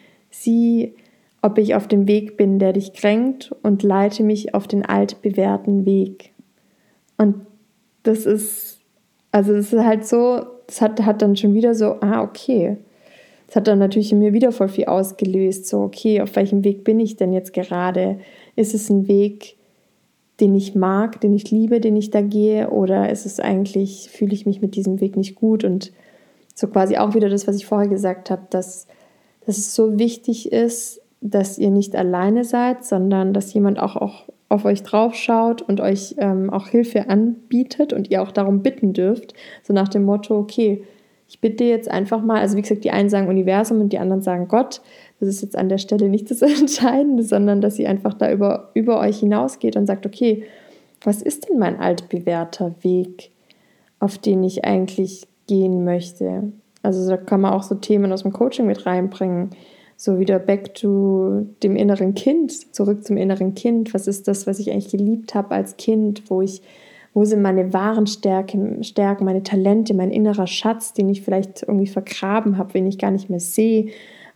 Sieh, ob ich auf dem Weg bin, der dich kränkt und leite mich auf den altbewährten Weg. Und das ist halt so, das hat dann schon wieder so, okay. Das hat dann natürlich in mir wieder voll viel ausgelöst, so, okay, auf welchem Weg bin ich denn jetzt gerade? Ist es ein Weg, den ich mag, den ich liebe, den ich da gehe, oder ist es eigentlich, fühle ich mich mit diesem Weg nicht gut? Und so quasi auch wieder das, was ich vorher gesagt habe, dass es so wichtig ist, dass ihr nicht alleine seid, sondern dass jemand auch auf euch drauf schaut und euch auch Hilfe anbietet und ihr auch darum bitten dürft, so nach dem Motto, okay, ich bitte jetzt einfach mal, also wie gesagt, die einen sagen Universum und die anderen sagen Gott. Das ist jetzt an der Stelle nicht das Entscheidende, sondern dass ihr einfach da über euch hinausgeht und sagt, okay, was ist denn mein altbewährter Weg, auf den ich eigentlich gehen möchte? Also da kann man auch so Themen aus dem Coaching mit reinbringen, so wieder back to dem inneren Kind, zurück zum inneren Kind. Was ist das, was ich eigentlich geliebt habe als Kind, wo sind meine wahren Stärken, meine Talente, mein innerer Schatz, den ich vielleicht irgendwie vergraben habe, den ich gar nicht mehr sehe?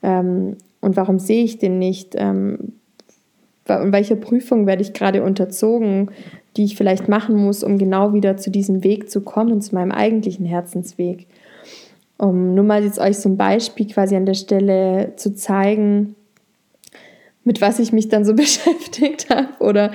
Und warum sehe ich den nicht? Und welcher Prüfung werde ich gerade unterzogen, die ich vielleicht machen muss, um genau wieder zu diesem Weg zu kommen, zu meinem eigentlichen Herzensweg? Um nur mal jetzt euch so ein Beispiel quasi an der Stelle zu zeigen, mit was ich mich dann so beschäftigt habe oder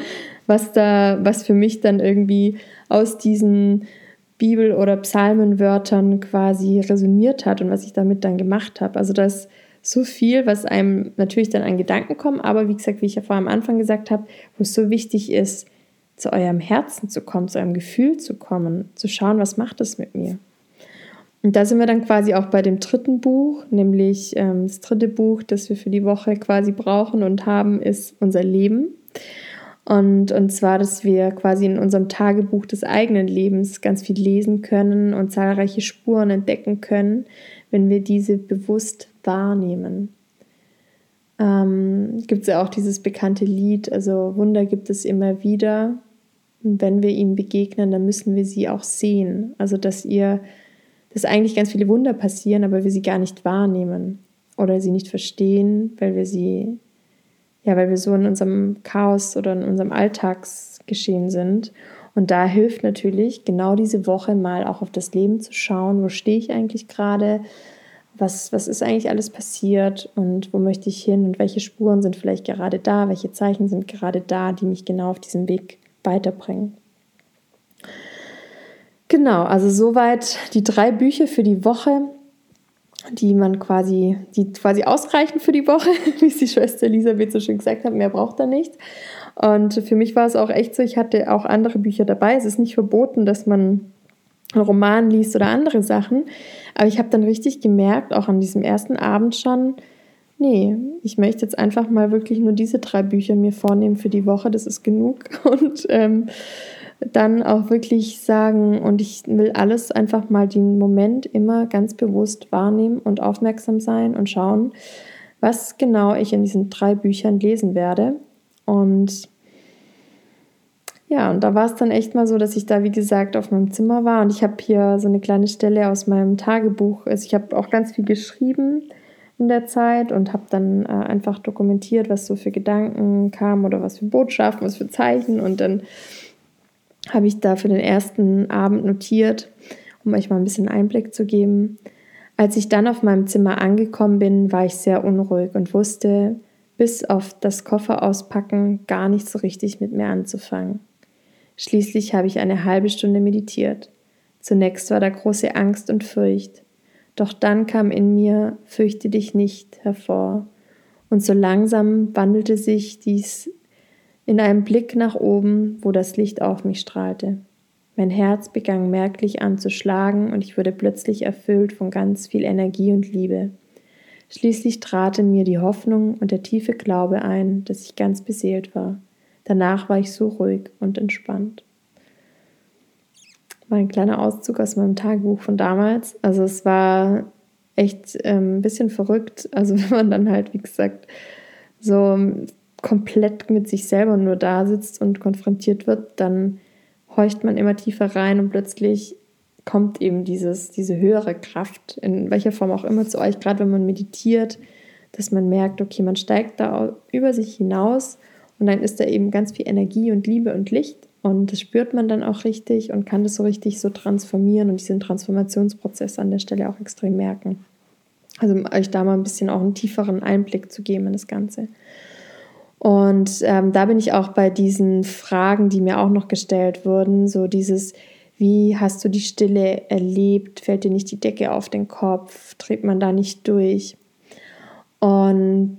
was für mich dann irgendwie aus diesen Bibel- oder Psalmenwörtern quasi resoniert hat und was ich damit dann gemacht habe. Also da ist so viel, was einem natürlich dann an Gedanken kommt, aber wie gesagt, wie ich ja vorher am Anfang gesagt habe, wo es so wichtig ist, zu eurem Herzen zu kommen, zu eurem Gefühl zu kommen, zu schauen, was macht das mit mir. Und da sind wir dann quasi auch bei dem dritten Buch, nämlich das dritte Buch, das wir für die Woche quasi brauchen und haben, ist unser Leben. Und zwar, dass wir quasi in unserem Tagebuch des eigenen Lebens ganz viel lesen können und zahlreiche Spuren entdecken können, wenn wir diese bewusst wahrnehmen. Gibt es ja auch dieses bekannte Lied, also Wunder gibt es immer wieder. Und wenn wir ihnen begegnen, dann müssen wir sie auch sehen. Also dass eigentlich ganz viele Wunder passieren, aber wir sie gar nicht wahrnehmen oder sie nicht verstehen, weil wir so in unserem Chaos oder in unserem Alltagsgeschehen sind. Und da hilft natürlich genau diese Woche mal auch auf das Leben zu schauen, wo stehe ich eigentlich gerade, was ist eigentlich alles passiert und wo möchte ich hin und welche Spuren sind vielleicht gerade da, welche Zeichen sind gerade da, die mich genau auf diesem Weg weiterbringen. Genau, also soweit die 3 Bücher für die Woche. die quasi ausreichen für die Woche, wie es die Schwester Elisabeth so schön gesagt hat, mehr braucht er nicht. Und für mich war es auch echt so, ich hatte auch andere Bücher dabei. Es ist nicht verboten, dass man einen Roman liest oder andere Sachen, aber ich habe dann richtig gemerkt, auch an diesem ersten Abend schon, nee, ich möchte jetzt einfach mal wirklich nur diese 3 Bücher mir vornehmen für die Woche, das ist genug. Und dann auch wirklich sagen, und ich will alles einfach mal den Moment immer ganz bewusst wahrnehmen und aufmerksam sein und schauen, was genau ich in diesen 3 Büchern lesen werde. Und ja, und da war es dann echt mal so, dass ich da, wie gesagt, auf meinem Zimmer war und ich habe hier so eine kleine Stelle aus meinem Tagebuch. Also ich habe auch ganz viel geschrieben in der Zeit und habe dann einfach dokumentiert, was so für Gedanken kamen oder was für Botschaften, was für Zeichen. Und dann habe ich da für den ersten Abend notiert, um euch mal ein bisschen Einblick zu geben. Als ich dann auf meinem Zimmer angekommen bin, war ich sehr unruhig und wusste bis auf das Koffer auspacken gar nicht so richtig mit mir anzufangen. Schließlich habe ich eine halbe Stunde meditiert. Zunächst war da große Angst und Furcht. Doch dann kam in mir "Fürchte dich nicht" hervor. Und so langsam wandelte sich dies in einem Blick nach oben, wo das Licht auf mich strahlte. Mein Herz begann merklich an zu schlagen und ich wurde plötzlich erfüllt von ganz viel Energie und Liebe. Schließlich trat in mir die Hoffnung und der tiefe Glaube ein, dass ich ganz beseelt war. Danach war ich so ruhig und entspannt. War ein kleiner Auszug aus meinem Tagebuch von damals. Also es war echt ein bisschen verrückt. Also wenn man dann halt, wie gesagt, so komplett mit sich selber nur da sitzt und konfrontiert wird, dann horcht man immer tiefer rein und plötzlich kommt eben diese höhere Kraft, in welcher Form auch immer, zu euch, gerade wenn man meditiert, dass man merkt, okay, man steigt da über sich hinaus und dann ist da eben ganz viel Energie und Liebe und Licht und das spürt man dann auch richtig und kann das so richtig so transformieren und diesen Transformationsprozess an der Stelle auch extrem merken. Also euch da mal ein bisschen auch einen tieferen Einblick zu geben in das Ganze. Und da bin ich auch bei diesen Fragen, die mir auch noch gestellt wurden, so dieses: Wie hast du die Stille erlebt? Fällt dir nicht die Decke auf den Kopf? Dreht man da nicht durch? Und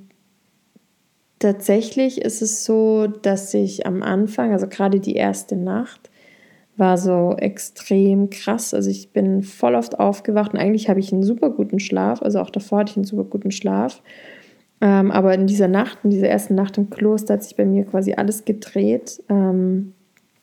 tatsächlich ist es so, dass ich am Anfang, also gerade die erste Nacht, war so extrem krass. Also ich bin voll oft aufgewacht und eigentlich habe ich einen super guten Schlaf. Also auch davor hatte ich einen super guten Schlaf. Aber in dieser Nacht, in dieser ersten Nacht im Kloster, hat sich bei mir quasi alles gedreht. Und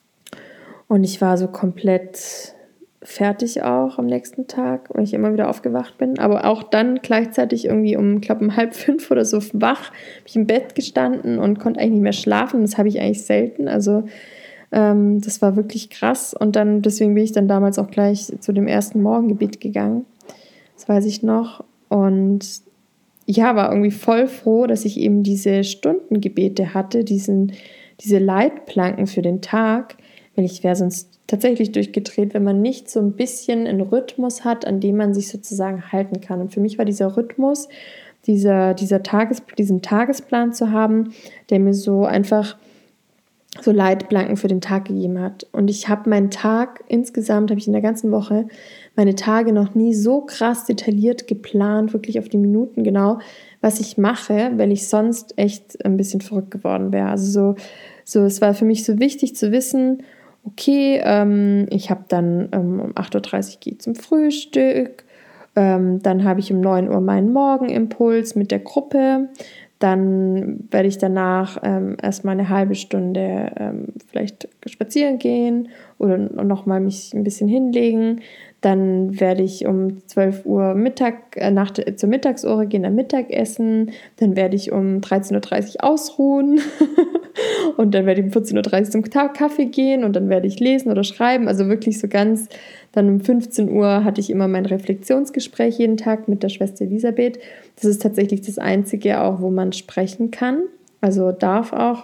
ich war so komplett fertig auch am nächsten Tag, weil ich immer wieder aufgewacht bin. Aber auch dann gleichzeitig irgendwie um 4:30 oder so wach, habe ich im Bett gestanden und konnte eigentlich nicht mehr schlafen. Das habe ich eigentlich selten. Also das war wirklich krass. Und dann, deswegen bin ich dann damals auch gleich zu dem ersten Morgengebet gegangen. Das weiß ich noch. Und ja, war irgendwie voll froh, dass ich eben diese Stundengebete hatte, diese Leitplanken für den Tag, weil ich wäre sonst tatsächlich durchgedreht, wenn man nicht so ein bisschen einen Rhythmus hat, an dem man sich sozusagen halten kann. Und für mich war dieser Rhythmus, diesen Tagesplan zu haben, der mir so einfach so Leitplanken für den Tag gegeben hat. Und ich habe meinen Tag, insgesamt habe ich in der ganzen Woche meine Tage noch nie so krass detailliert geplant, wirklich auf die Minuten genau, was ich mache, weil ich sonst echt ein bisschen verrückt geworden wäre. Also so es war für mich so wichtig zu wissen, okay, ich habe dann um 8:30 Uhr gehe ich zum Frühstück, dann habe ich um 9 Uhr meinen Morgenimpuls mit der Gruppe. Dann werde ich danach erstmal eine halbe Stunde vielleicht spazieren gehen oder nochmal mich ein bisschen hinlegen. Dann werde ich um 12 Uhr zur Mittagsuhr gehen, dann Mittagessen. Dann werde ich um 13:30 Uhr ausruhen. Und dann werde ich um 14:30 Uhr zum Kaffee gehen und dann werde ich lesen oder schreiben. Also wirklich so ganz. Dann um 15 Uhr hatte ich immer mein Reflexionsgespräch jeden Tag mit der Schwester Elisabeth. Das ist tatsächlich das Einzige auch, wo man sprechen kann. Also darf auch,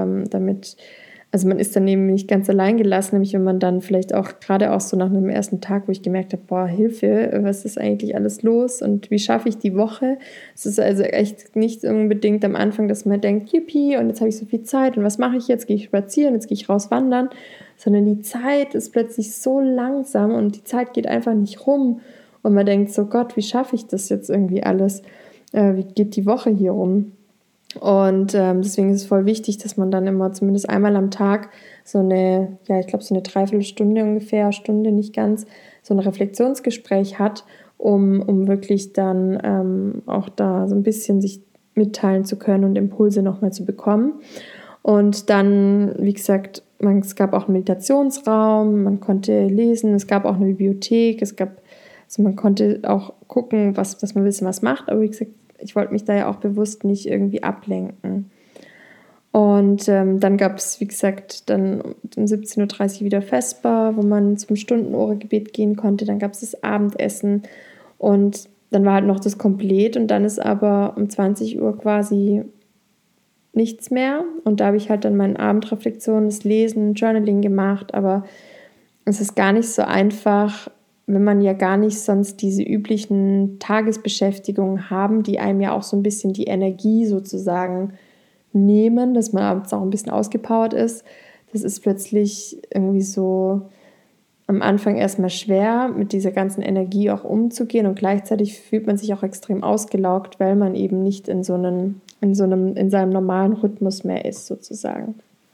also man ist dann eben nicht ganz allein gelassen, nämlich wenn man dann vielleicht auch, gerade auch so nach einem ersten Tag, wo ich gemerkt habe, boah, Hilfe, was ist eigentlich alles los und wie schaffe ich die Woche? Es ist also echt nicht unbedingt am Anfang, dass man denkt, yippie, und jetzt habe ich so viel Zeit und was mache ich jetzt? Gehe ich spazieren, jetzt gehe ich raus wandern, sondern die Zeit ist plötzlich so langsam und die Zeit geht einfach nicht rum und man denkt so, Gott, wie schaffe ich das jetzt irgendwie alles? Wie geht die Woche hier rum? Und deswegen ist es voll wichtig, dass man dann immer zumindest einmal am Tag so eine, ja, ich glaube so eine Dreiviertelstunde ungefähr, Stunde nicht ganz, so ein Reflexionsgespräch hat, um wirklich dann auch da so ein bisschen sich mitteilen zu können und Impulse nochmal zu bekommen. Und dann, wie gesagt, es gab auch einen Meditationsraum, man konnte lesen, es gab auch eine Bibliothek, also man konnte auch gucken, dass man ein bisschen was macht, aber wie gesagt, ich wollte mich da ja auch bewusst nicht irgendwie ablenken. Und dann gab es, wie gesagt, dann um 17:30 Uhr wieder Vesper, wo man zum Stundenore-Gebet gehen konnte. Dann gab es das Abendessen und dann war halt noch das Komplett und dann ist aber um 20 Uhr quasi nichts mehr. Und da habe ich halt dann meine Abendreflexion, das Lesen, Journaling gemacht, aber es ist gar nicht so einfach, wenn man ja gar nicht sonst diese üblichen Tagesbeschäftigungen haben, die einem ja auch so ein bisschen die Energie sozusagen nehmen, dass man abends auch ein bisschen ausgepowert ist. Das ist plötzlich irgendwie so am Anfang erstmal schwer, mit dieser ganzen Energie auch umzugehen und gleichzeitig fühlt man sich auch extrem ausgelaugt, weil man eben nicht in seinem normalen Rhythmus mehr ist sozusagen.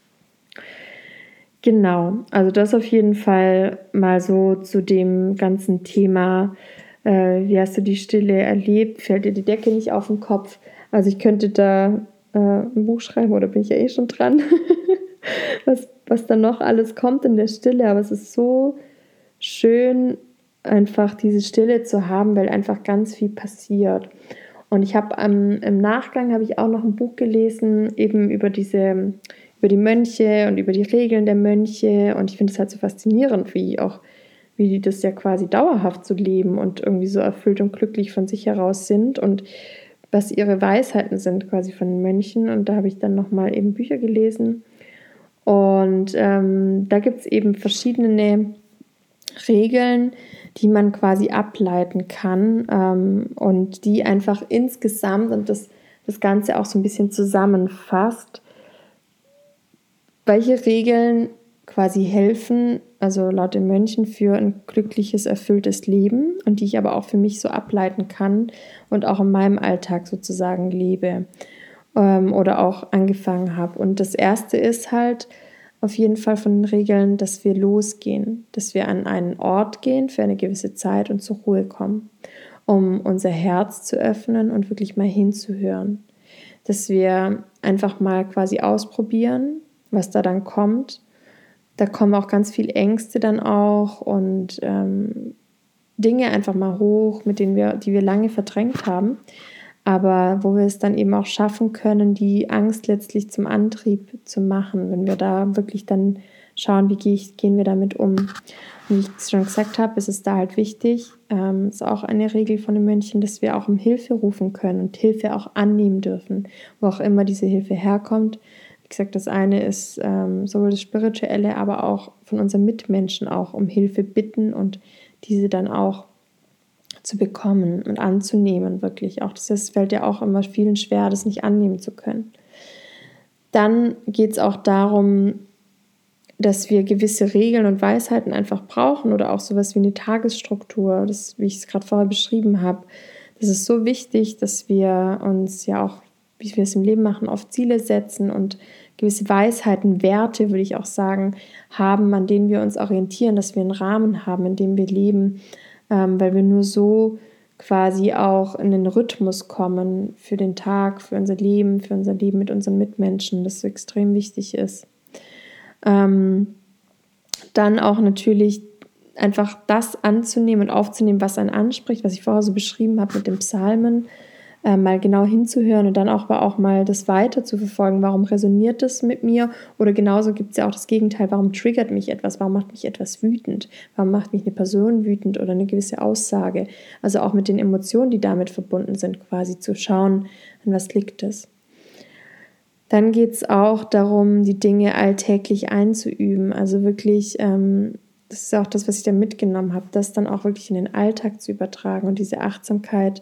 Genau, also das auf jeden Fall mal so zu dem ganzen Thema, wie hast du die Stille erlebt, fällt dir die Decke nicht auf den Kopf? Also ich könnte da ein Buch schreiben oder bin ich ja eh schon dran, was dann noch alles kommt in der Stille, aber es ist so schön, einfach diese Stille zu haben, weil einfach ganz viel passiert. Und ich habe im Nachgang habe ich auch noch ein Buch gelesen, eben über die Mönche und über die Regeln der Mönche. Und ich finde es halt so faszinierend, wie die das ja quasi dauerhaft so leben und irgendwie so erfüllt und glücklich von sich heraus sind und was ihre Weisheiten sind quasi von den Mönchen. Und da habe ich dann nochmal eben Bücher gelesen. Und da gibt es eben verschiedene Regeln, die man quasi ableiten kann und die einfach insgesamt und das Ganze auch so ein bisschen zusammenfasst, welche Regeln quasi helfen, also laut den Mönchen, für ein glückliches, erfülltes Leben und die ich aber auch für mich so ableiten kann und auch in meinem Alltag sozusagen lebe oder auch angefangen habe. Und das erste ist halt auf jeden Fall von den Regeln, dass wir losgehen, dass wir an einen Ort gehen für eine gewisse Zeit und zur Ruhe kommen, um unser Herz zu öffnen und wirklich mal hinzuhören. Dass wir einfach mal quasi ausprobieren, was da dann kommt. Da kommen auch ganz viele Ängste dann auch und Dinge einfach mal hoch, die wir lange verdrängt haben, aber wo wir es dann eben auch schaffen können, die Angst letztlich zum Antrieb zu machen, wenn wir da wirklich dann schauen, wie gehen wir damit um. Und wie ich es schon gesagt habe, ist es da halt wichtig, ist auch eine Regel von den Mönchen, dass wir auch um Hilfe rufen können und Hilfe auch annehmen dürfen, wo auch immer diese Hilfe herkommt. Wie gesagt, das eine ist sowohl das Spirituelle, aber auch von unseren Mitmenschen auch um Hilfe bitten und diese dann auch zu bekommen und anzunehmen, wirklich auch. Das fällt ja auch immer vielen schwer, das nicht annehmen zu können. Dann geht es auch darum, dass wir gewisse Regeln und Weisheiten einfach brauchen oder auch sowas wie eine Tagesstruktur, wie ich es gerade vorher beschrieben habe. Das ist so wichtig, dass wir uns ja auch, wie wir es im Leben machen, oft Ziele setzen und gewisse Weisheiten, Werte, würde ich auch sagen, haben, an denen wir uns orientieren, dass wir einen Rahmen haben, in dem wir leben, weil wir nur so quasi auch in den Rhythmus kommen für den Tag, für unser Leben mit unseren Mitmenschen, das so extrem wichtig ist. Dann auch natürlich einfach das anzunehmen und aufzunehmen, was einen anspricht, was ich vorher so beschrieben habe mit den Psalmen, mal genau hinzuhören und dann auch mal das weiter zu verfolgen. Warum resoniert das mit mir? Oder genauso gibt es ja auch das Gegenteil. Warum triggert mich etwas? Warum macht mich etwas wütend? Warum macht mich eine Person wütend oder eine gewisse Aussage? Also auch mit den Emotionen, die damit verbunden sind, quasi zu schauen, an was liegt es. Dann geht es auch darum, die Dinge alltäglich einzuüben. Also wirklich, das ist auch das, was ich da mitgenommen habe, das dann auch wirklich in den Alltag zu übertragen und diese Achtsamkeit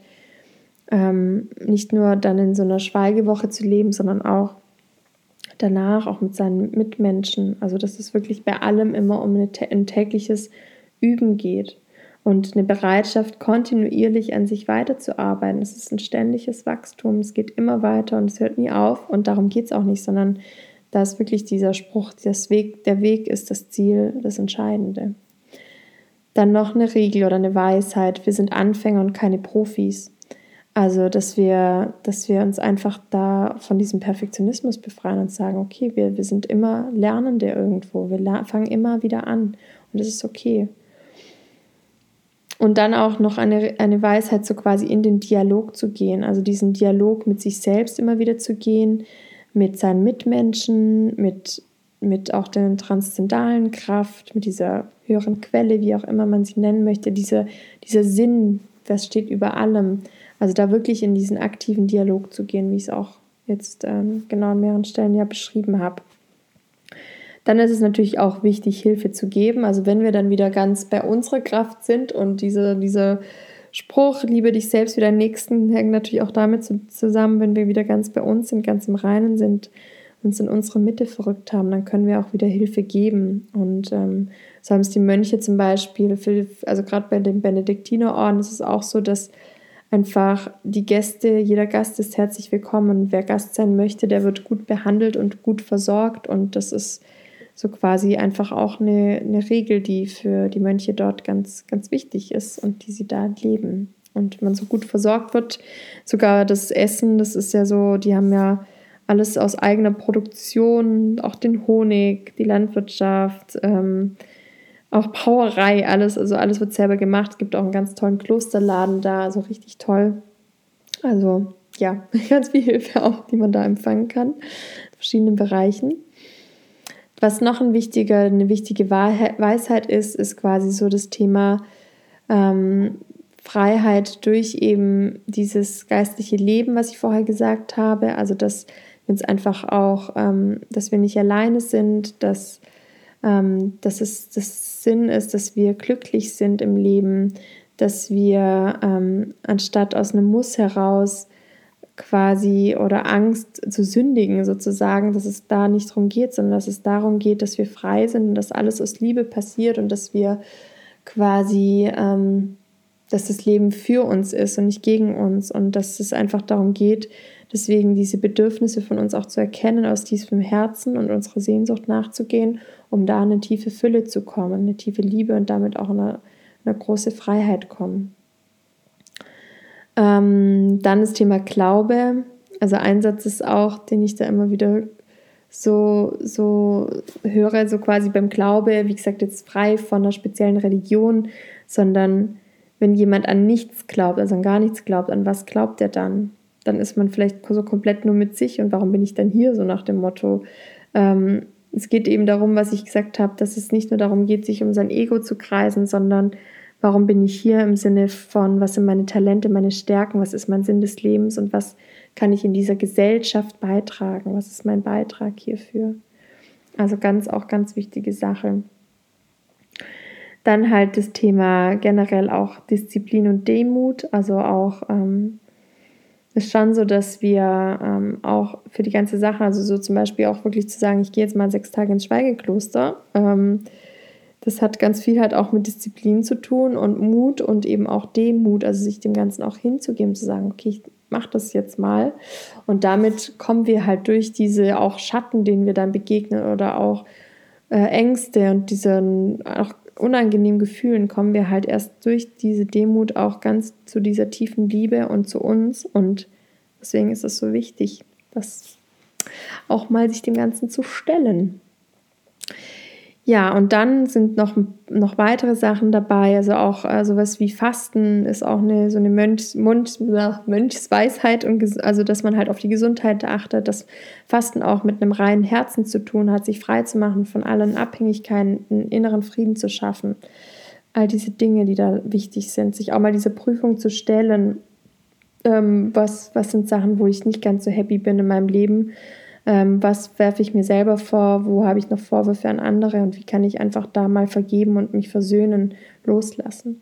nicht nur dann in so einer Schweigewoche zu leben, sondern auch danach, auch mit seinen Mitmenschen. Also dass es wirklich bei allem immer um ein tägliches Üben geht. und eine Bereitschaft, kontinuierlich an sich weiterzuarbeiten. Es ist ein ständiges Wachstum, es geht immer weiter und es hört nie auf und darum geht es auch nicht, sondern da ist wirklich dieser Spruch, der Weg ist das Ziel, das Entscheidende. Dann noch eine Regel oder eine Weisheit, wir sind Anfänger und keine Profis. Also, dass wir uns einfach da von diesem Perfektionismus befreien und sagen, okay, wir sind immer Lernende irgendwo, wir fangen immer wieder an und das ist okay. Und dann auch noch eine Weisheit, so quasi in den Dialog zu gehen, also diesen Dialog mit sich selbst immer wieder zu gehen, mit seinen Mitmenschen, mit auch der transzendentalen Kraft, mit dieser höheren Quelle, wie auch immer man sie nennen möchte, dieser Sinn, das steht über allem. Also da wirklich in diesen aktiven Dialog zu gehen, wie ich es auch jetzt genau an mehreren Stellen ja beschrieben habe. Dann ist es natürlich auch wichtig, Hilfe zu geben. Also wenn wir dann wieder ganz bei unserer Kraft sind und dieser Spruch, liebe dich selbst wie deinen Nächsten, hängt natürlich auch damit zusammen, wenn wir wieder ganz bei uns sind, ganz im Reinen sind, uns in unsere Mitte verrückt haben, dann können wir auch wieder Hilfe geben. Und so haben es die Mönche zum Beispiel, also gerade bei dem Benediktinerorden ist es auch so, dass einfach die Gäste, jeder Gast ist herzlich willkommen. Wer Gast sein möchte, der wird gut behandelt und gut versorgt. Und das ist so quasi einfach auch eine Regel, die für die Mönche dort ganz, ganz wichtig ist und die sie da leben. Und man so gut versorgt wird, sogar das Essen, das ist ja so, die haben ja alles aus eigener Produktion, auch den Honig, die Landwirtschaft, auch Brauerei, alles wird selber gemacht. Es gibt auch einen ganz tollen Klosterladen da, also richtig toll. Also ja, ganz viel Hilfe auch, die man da empfangen kann, in verschiedenen Bereichen. Was noch eine wichtige Weisheit ist quasi so das Thema Freiheit durch eben dieses geistliche Leben, was ich vorher gesagt habe. Also dass wir uns einfach auch, dass wir nicht alleine sind, dass es das Sinn ist, dass wir glücklich sind im Leben, dass wir anstatt aus einem Muss heraus quasi oder Angst zu sündigen sozusagen, dass es da nicht darum geht, sondern dass es darum geht, dass wir frei sind und dass alles aus Liebe passiert und dass wir quasi, dass das Leben für uns ist und nicht gegen uns und dass es einfach darum geht, deswegen diese Bedürfnisse von uns auch zu erkennen, aus tiefem Herzen und unserer Sehnsucht nachzugehen, um da in eine tiefe Fülle zu kommen, eine tiefe Liebe und damit auch in eine große Freiheit kommen. Dann das Thema Glaube. Also ein Satz ist auch, den ich da immer wieder so höre, so quasi beim Glaube, wie gesagt, jetzt frei von einer speziellen Religion, sondern wenn jemand an nichts glaubt, also an gar nichts glaubt, an was glaubt er dann? Dann ist man vielleicht so komplett nur mit sich und warum bin ich dann hier, so nach dem Motto. Es geht eben darum, was ich gesagt habe, dass es nicht nur darum geht, sich um sein Ego zu kreisen, sondern warum bin ich hier im Sinne von, was sind meine Talente, meine Stärken, was ist mein Sinn des Lebens und was kann ich in dieser Gesellschaft beitragen, was ist mein Beitrag hierfür. Also ganz wichtige Sache. Dann halt das Thema generell auch Disziplin und Demut, also auch ist schon so, dass wir auch für die ganze Sache, also so zum Beispiel auch wirklich zu sagen, ich gehe jetzt mal 6 Tage ins Schweigekloster, das hat ganz viel halt auch mit Disziplin zu tun und Mut und eben auch Demut, also sich dem Ganzen auch hinzugeben, zu sagen, okay, ich mache das jetzt mal und damit kommen wir halt durch diese auch Schatten, denen wir dann begegnen oder auch Ängste und diesen auch unangenehmen Gefühlen kommen wir halt erst durch diese Demut auch ganz zu dieser tiefen Liebe und zu uns und deswegen ist es so wichtig, das auch mal sich dem Ganzen zu stellen. Ja, und dann sind noch weitere Sachen dabei, also auch sowas wie Fasten ist auch so eine Mönchsweisheit, und also dass man halt auf die Gesundheit achtet, dass Fasten auch mit einem reinen Herzen zu tun hat, sich frei zu machen von allen Abhängigkeiten, einen inneren Frieden zu schaffen. All diese Dinge, die da wichtig sind, sich auch mal diese Prüfung zu stellen, was sind Sachen, wo ich nicht ganz so happy bin in meinem Leben, was werfe ich mir selber vor, wo habe ich noch Vorwürfe an andere und wie kann ich einfach da mal vergeben und mich versöhnen, loslassen.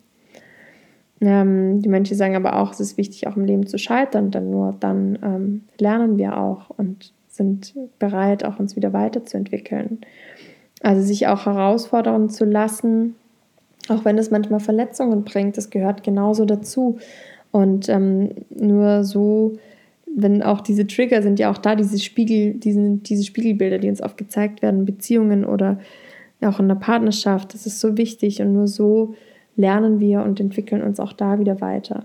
Die Mönche sagen aber auch, es ist wichtig, auch im Leben zu scheitern, denn nur dann lernen wir auch und sind bereit, auch uns wieder weiterzuentwickeln. Also sich auch herausfordern zu lassen, Auch wenn es manchmal Verletzungen bringt, das gehört genauso dazu. Und nur so, wenn auch diese Trigger sind ja auch da, diese Spiegelbilder, die uns oft gezeigt werden, Beziehungen oder auch in der Partnerschaft, das ist so wichtig und nur so lernen wir und entwickeln uns auch da wieder weiter.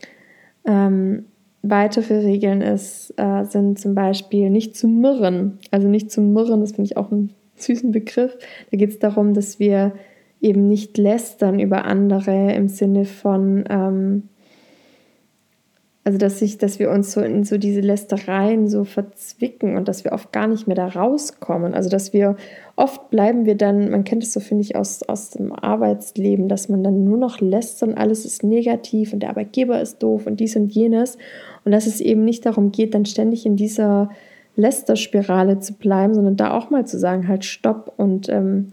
Weitere Regeln sind zum Beispiel nicht zu murren. Also nicht zu murren, das finde ich auch einen süßen Begriff. Da geht es darum, dass wir eben nicht lästern über andere im Sinne von, also dass wir uns so in so diese Lästereien so verzwicken und dass wir oft gar nicht mehr da rauskommen. Also dass wir, oft bleiben wir dann, man kennt es so, finde ich, aus dem Arbeitsleben, dass man dann nur noch lästert und alles ist negativ und der Arbeitgeber ist doof und dies und jenes. Und dass es eben nicht darum geht, dann ständig in dieser Lästerspirale zu bleiben, sondern da auch mal zu sagen, halt stopp und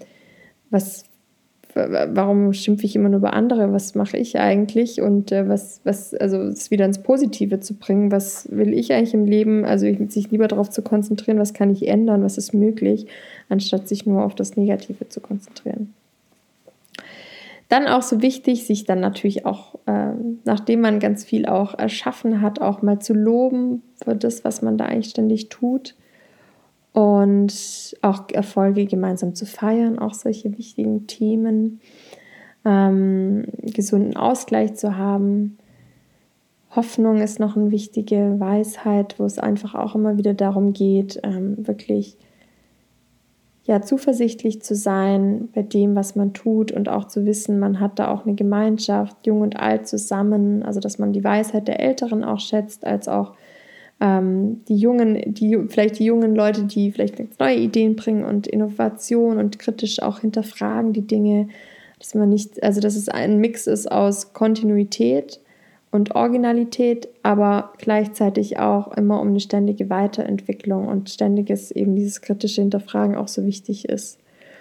warum schimpfe ich immer nur über andere, was mache ich eigentlich und also es wieder ins Positive zu bringen, was will ich eigentlich im Leben, also sich lieber darauf zu konzentrieren, was kann ich ändern, was ist möglich, anstatt sich nur auf das Negative zu konzentrieren. Dann auch so wichtig, sich dann natürlich auch, nachdem man ganz viel auch erschaffen hat, auch mal zu loben für das, was man da eigentlich ständig tut. Und auch Erfolge gemeinsam zu feiern, auch solche wichtigen Themen, gesunden Ausgleich zu haben. Hoffnung ist noch eine wichtige Weisheit, wo es einfach auch immer wieder darum geht, wirklich zuversichtlich zu sein bei dem, was man tut und auch zu wissen, man hat da auch eine Gemeinschaft, jung und alt zusammen, also dass man die Weisheit der Älteren auch schätzt, als auch die jungen Leute, die vielleicht neue Ideen bringen und Innovation und kritisch auch hinterfragen die Dinge, dass es ein Mix ist aus Kontinuität und Originalität, aber gleichzeitig auch immer um eine ständige Weiterentwicklung und ständiges eben dieses kritische Hinterfragen auch so wichtig ist.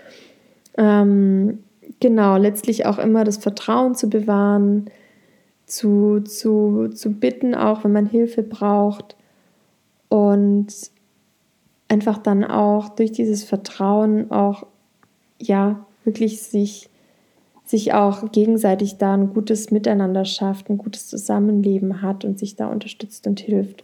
Genau, letztlich auch immer das Vertrauen zu bewahren, zu bitten, auch wenn man Hilfe braucht. Und einfach dann auch durch dieses Vertrauen auch, wirklich sich auch gegenseitig da ein gutes Miteinander schafft, ein gutes Zusammenleben hat und sich da unterstützt und hilft.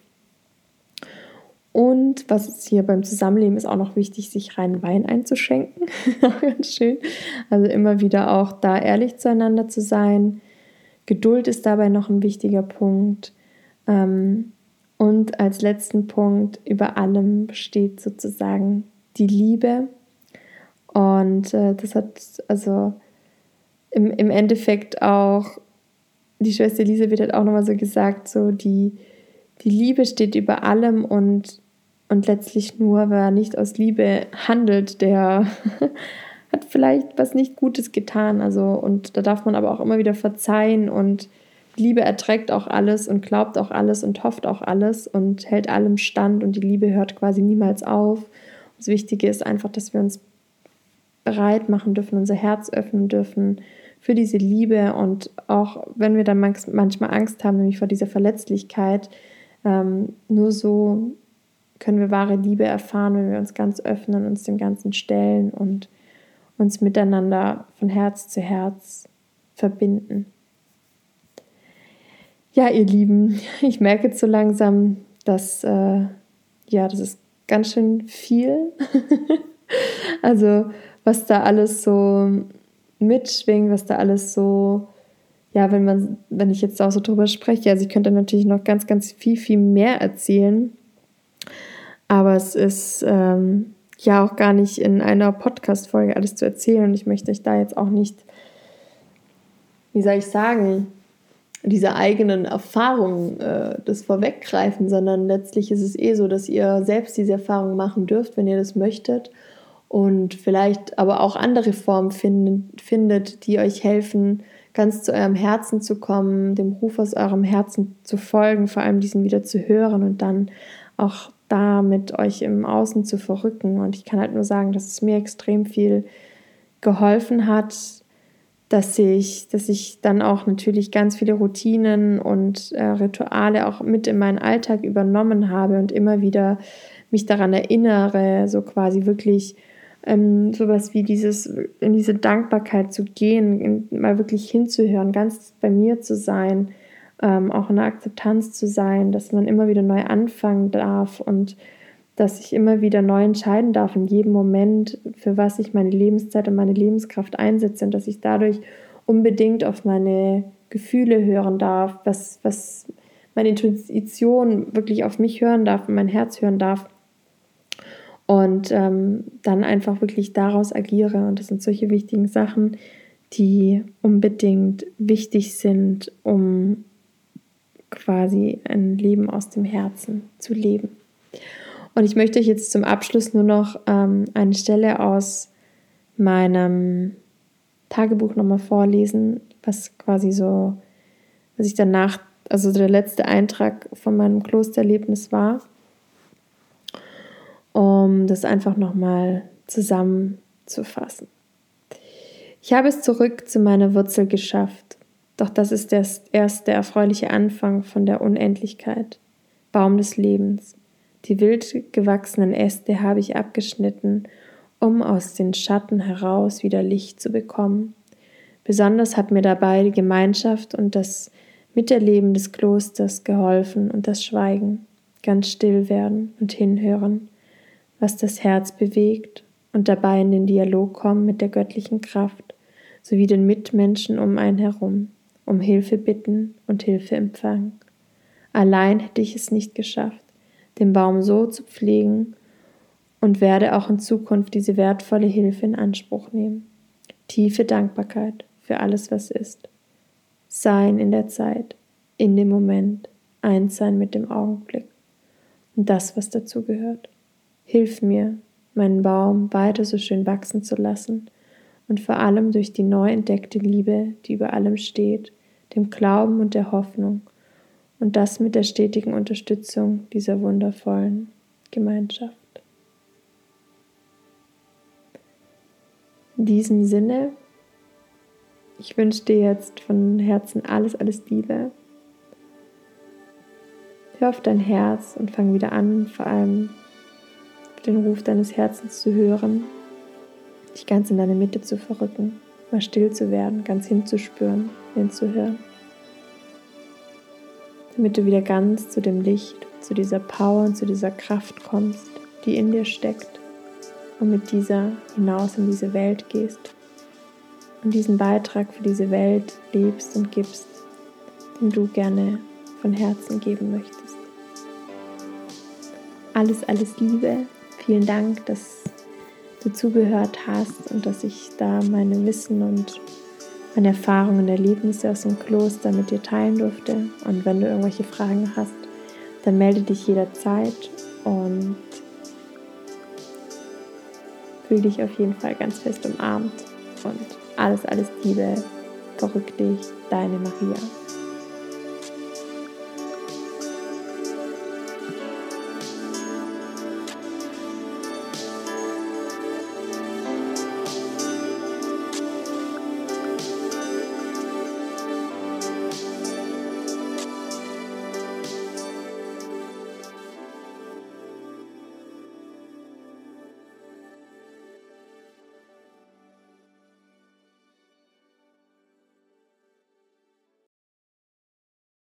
Und was ist hier beim Zusammenleben ist auch noch wichtig, sich reinen Wein einzuschenken. Ganz schön. Also immer wieder auch da ehrlich zueinander zu sein. Geduld ist dabei noch ein wichtiger Punkt. Und als letzten Punkt, über allem besteht sozusagen die Liebe. Und das hat also im Endeffekt auch, die Schwester Elisabeth hat auch nochmal so gesagt, so die Liebe steht über allem und letztlich nur, wer nicht aus Liebe handelt, der hat vielleicht was nicht Gutes getan. Also, und da darf man aber auch immer wieder verzeihen und Liebe erträgt auch alles und glaubt auch alles und hofft auch alles und hält allem stand und die Liebe hört quasi niemals auf. Das Wichtige ist einfach, dass wir uns bereit machen dürfen, unser Herz öffnen dürfen für diese Liebe und auch wenn wir dann manchmal Angst haben, nämlich vor dieser Verletzlichkeit, nur so können wir wahre Liebe erfahren, wenn wir uns ganz öffnen, uns dem Ganzen stellen und uns miteinander von Herz zu Herz verbinden. Ja, ihr Lieben, ich merke jetzt so langsam, dass das ist ganz schön viel. Also was da alles so mitschwingt, was da alles so, wenn ich jetzt auch so drüber spreche, also ich könnte natürlich noch ganz, ganz viel, viel mehr erzählen, aber es ist auch gar nicht in einer Podcast-Folge alles zu erzählen und ich möchte euch da jetzt auch nicht, wie soll ich sagen, diese eigenen Erfahrungen das vorweggreifen, sondern letztlich ist es so, dass ihr selbst diese Erfahrung machen dürft, wenn ihr das möchtet und vielleicht aber auch andere Formen findet, die euch helfen, ganz zu eurem Herzen zu kommen, dem Ruf aus eurem Herzen zu folgen, vor allem diesen wieder zu hören und dann auch damit euch im Außen zu verrücken. Und ich kann halt nur sagen, dass es mir extrem viel geholfen hat, dass ich dann auch natürlich ganz viele Routinen und Rituale auch mit in meinen Alltag übernommen habe und immer wieder mich daran erinnere, so quasi wirklich sowas wie in diese Dankbarkeit zu gehen, mal wirklich hinzuhören, ganz bei mir zu sein, auch in der Akzeptanz zu sein, dass man immer wieder neu anfangen darf und dass ich immer wieder neu entscheiden darf in jedem Moment, für was ich meine Lebenszeit und meine Lebenskraft einsetze und dass ich dadurch unbedingt auf meine Gefühle hören darf, was meine Intuition wirklich auf mich hören darf und mein Herz hören darf und dann einfach wirklich daraus agiere. Und das sind solche wichtigen Sachen, die unbedingt wichtig sind, um quasi ein Leben aus dem Herzen zu leben. Und ich möchte euch jetzt zum Abschluss nur noch eine Stelle aus meinem Tagebuch nochmal vorlesen, was quasi so, was ich danach, also der letzte Eintrag von meinem Klostererlebnis war, um das einfach nochmal zusammenzufassen. Ich habe es zurück zu meiner Wurzel geschafft, doch das ist erst der erfreuliche Anfang von der Unendlichkeit, Baum des Lebens. Die wild gewachsenen Äste habe ich abgeschnitten, um aus den Schatten heraus wieder Licht zu bekommen. Besonders hat mir dabei die Gemeinschaft und das Miterleben des Klosters geholfen und das Schweigen, ganz still werden und hinhören, was das Herz bewegt und dabei in den Dialog kommen mit der göttlichen Kraft sowie den Mitmenschen um einen herum, um Hilfe bitten und Hilfe empfangen. Allein hätte ich es nicht geschafft, den Baum so zu pflegen und werde auch in Zukunft diese wertvolle Hilfe in Anspruch nehmen. Tiefe Dankbarkeit für alles, was ist. Sein in der Zeit, in dem Moment, eins sein mit dem Augenblick und das, was dazu gehört. Hilf mir, meinen Baum weiter so schön wachsen zu lassen und vor allem durch die neu entdeckte Liebe, die über allem steht, dem Glauben und der Hoffnung und das mit der stetigen Unterstützung dieser wundervollen Gemeinschaft. In diesem Sinne, ich wünsche dir jetzt von Herzen alles, alles Liebe. Hör auf dein Herz und fang wieder an, vor allem den Ruf deines Herzens zu hören, dich ganz in deine Mitte zu verrücken, mal still zu werden, ganz hinzuspüren, hinzuhören, damit du wieder ganz zu dem Licht, zu dieser Power und zu dieser Kraft kommst, die in dir steckt und mit dieser hinaus in diese Welt gehst und diesen Beitrag für diese Welt lebst und gibst, den du gerne von Herzen geben möchtest. Alles, alles Liebe. Vielen Dank, dass du zugehört hast und dass ich da meine Wissen und meine Erfahrungen und Erlebnisse aus dem Kloster mit dir teilen durfte. Und wenn du irgendwelche Fragen hast, dann melde dich jederzeit und fühl dich auf jeden Fall ganz fest umarmt. Und alles, alles Liebe, verrück dich, deine Maria.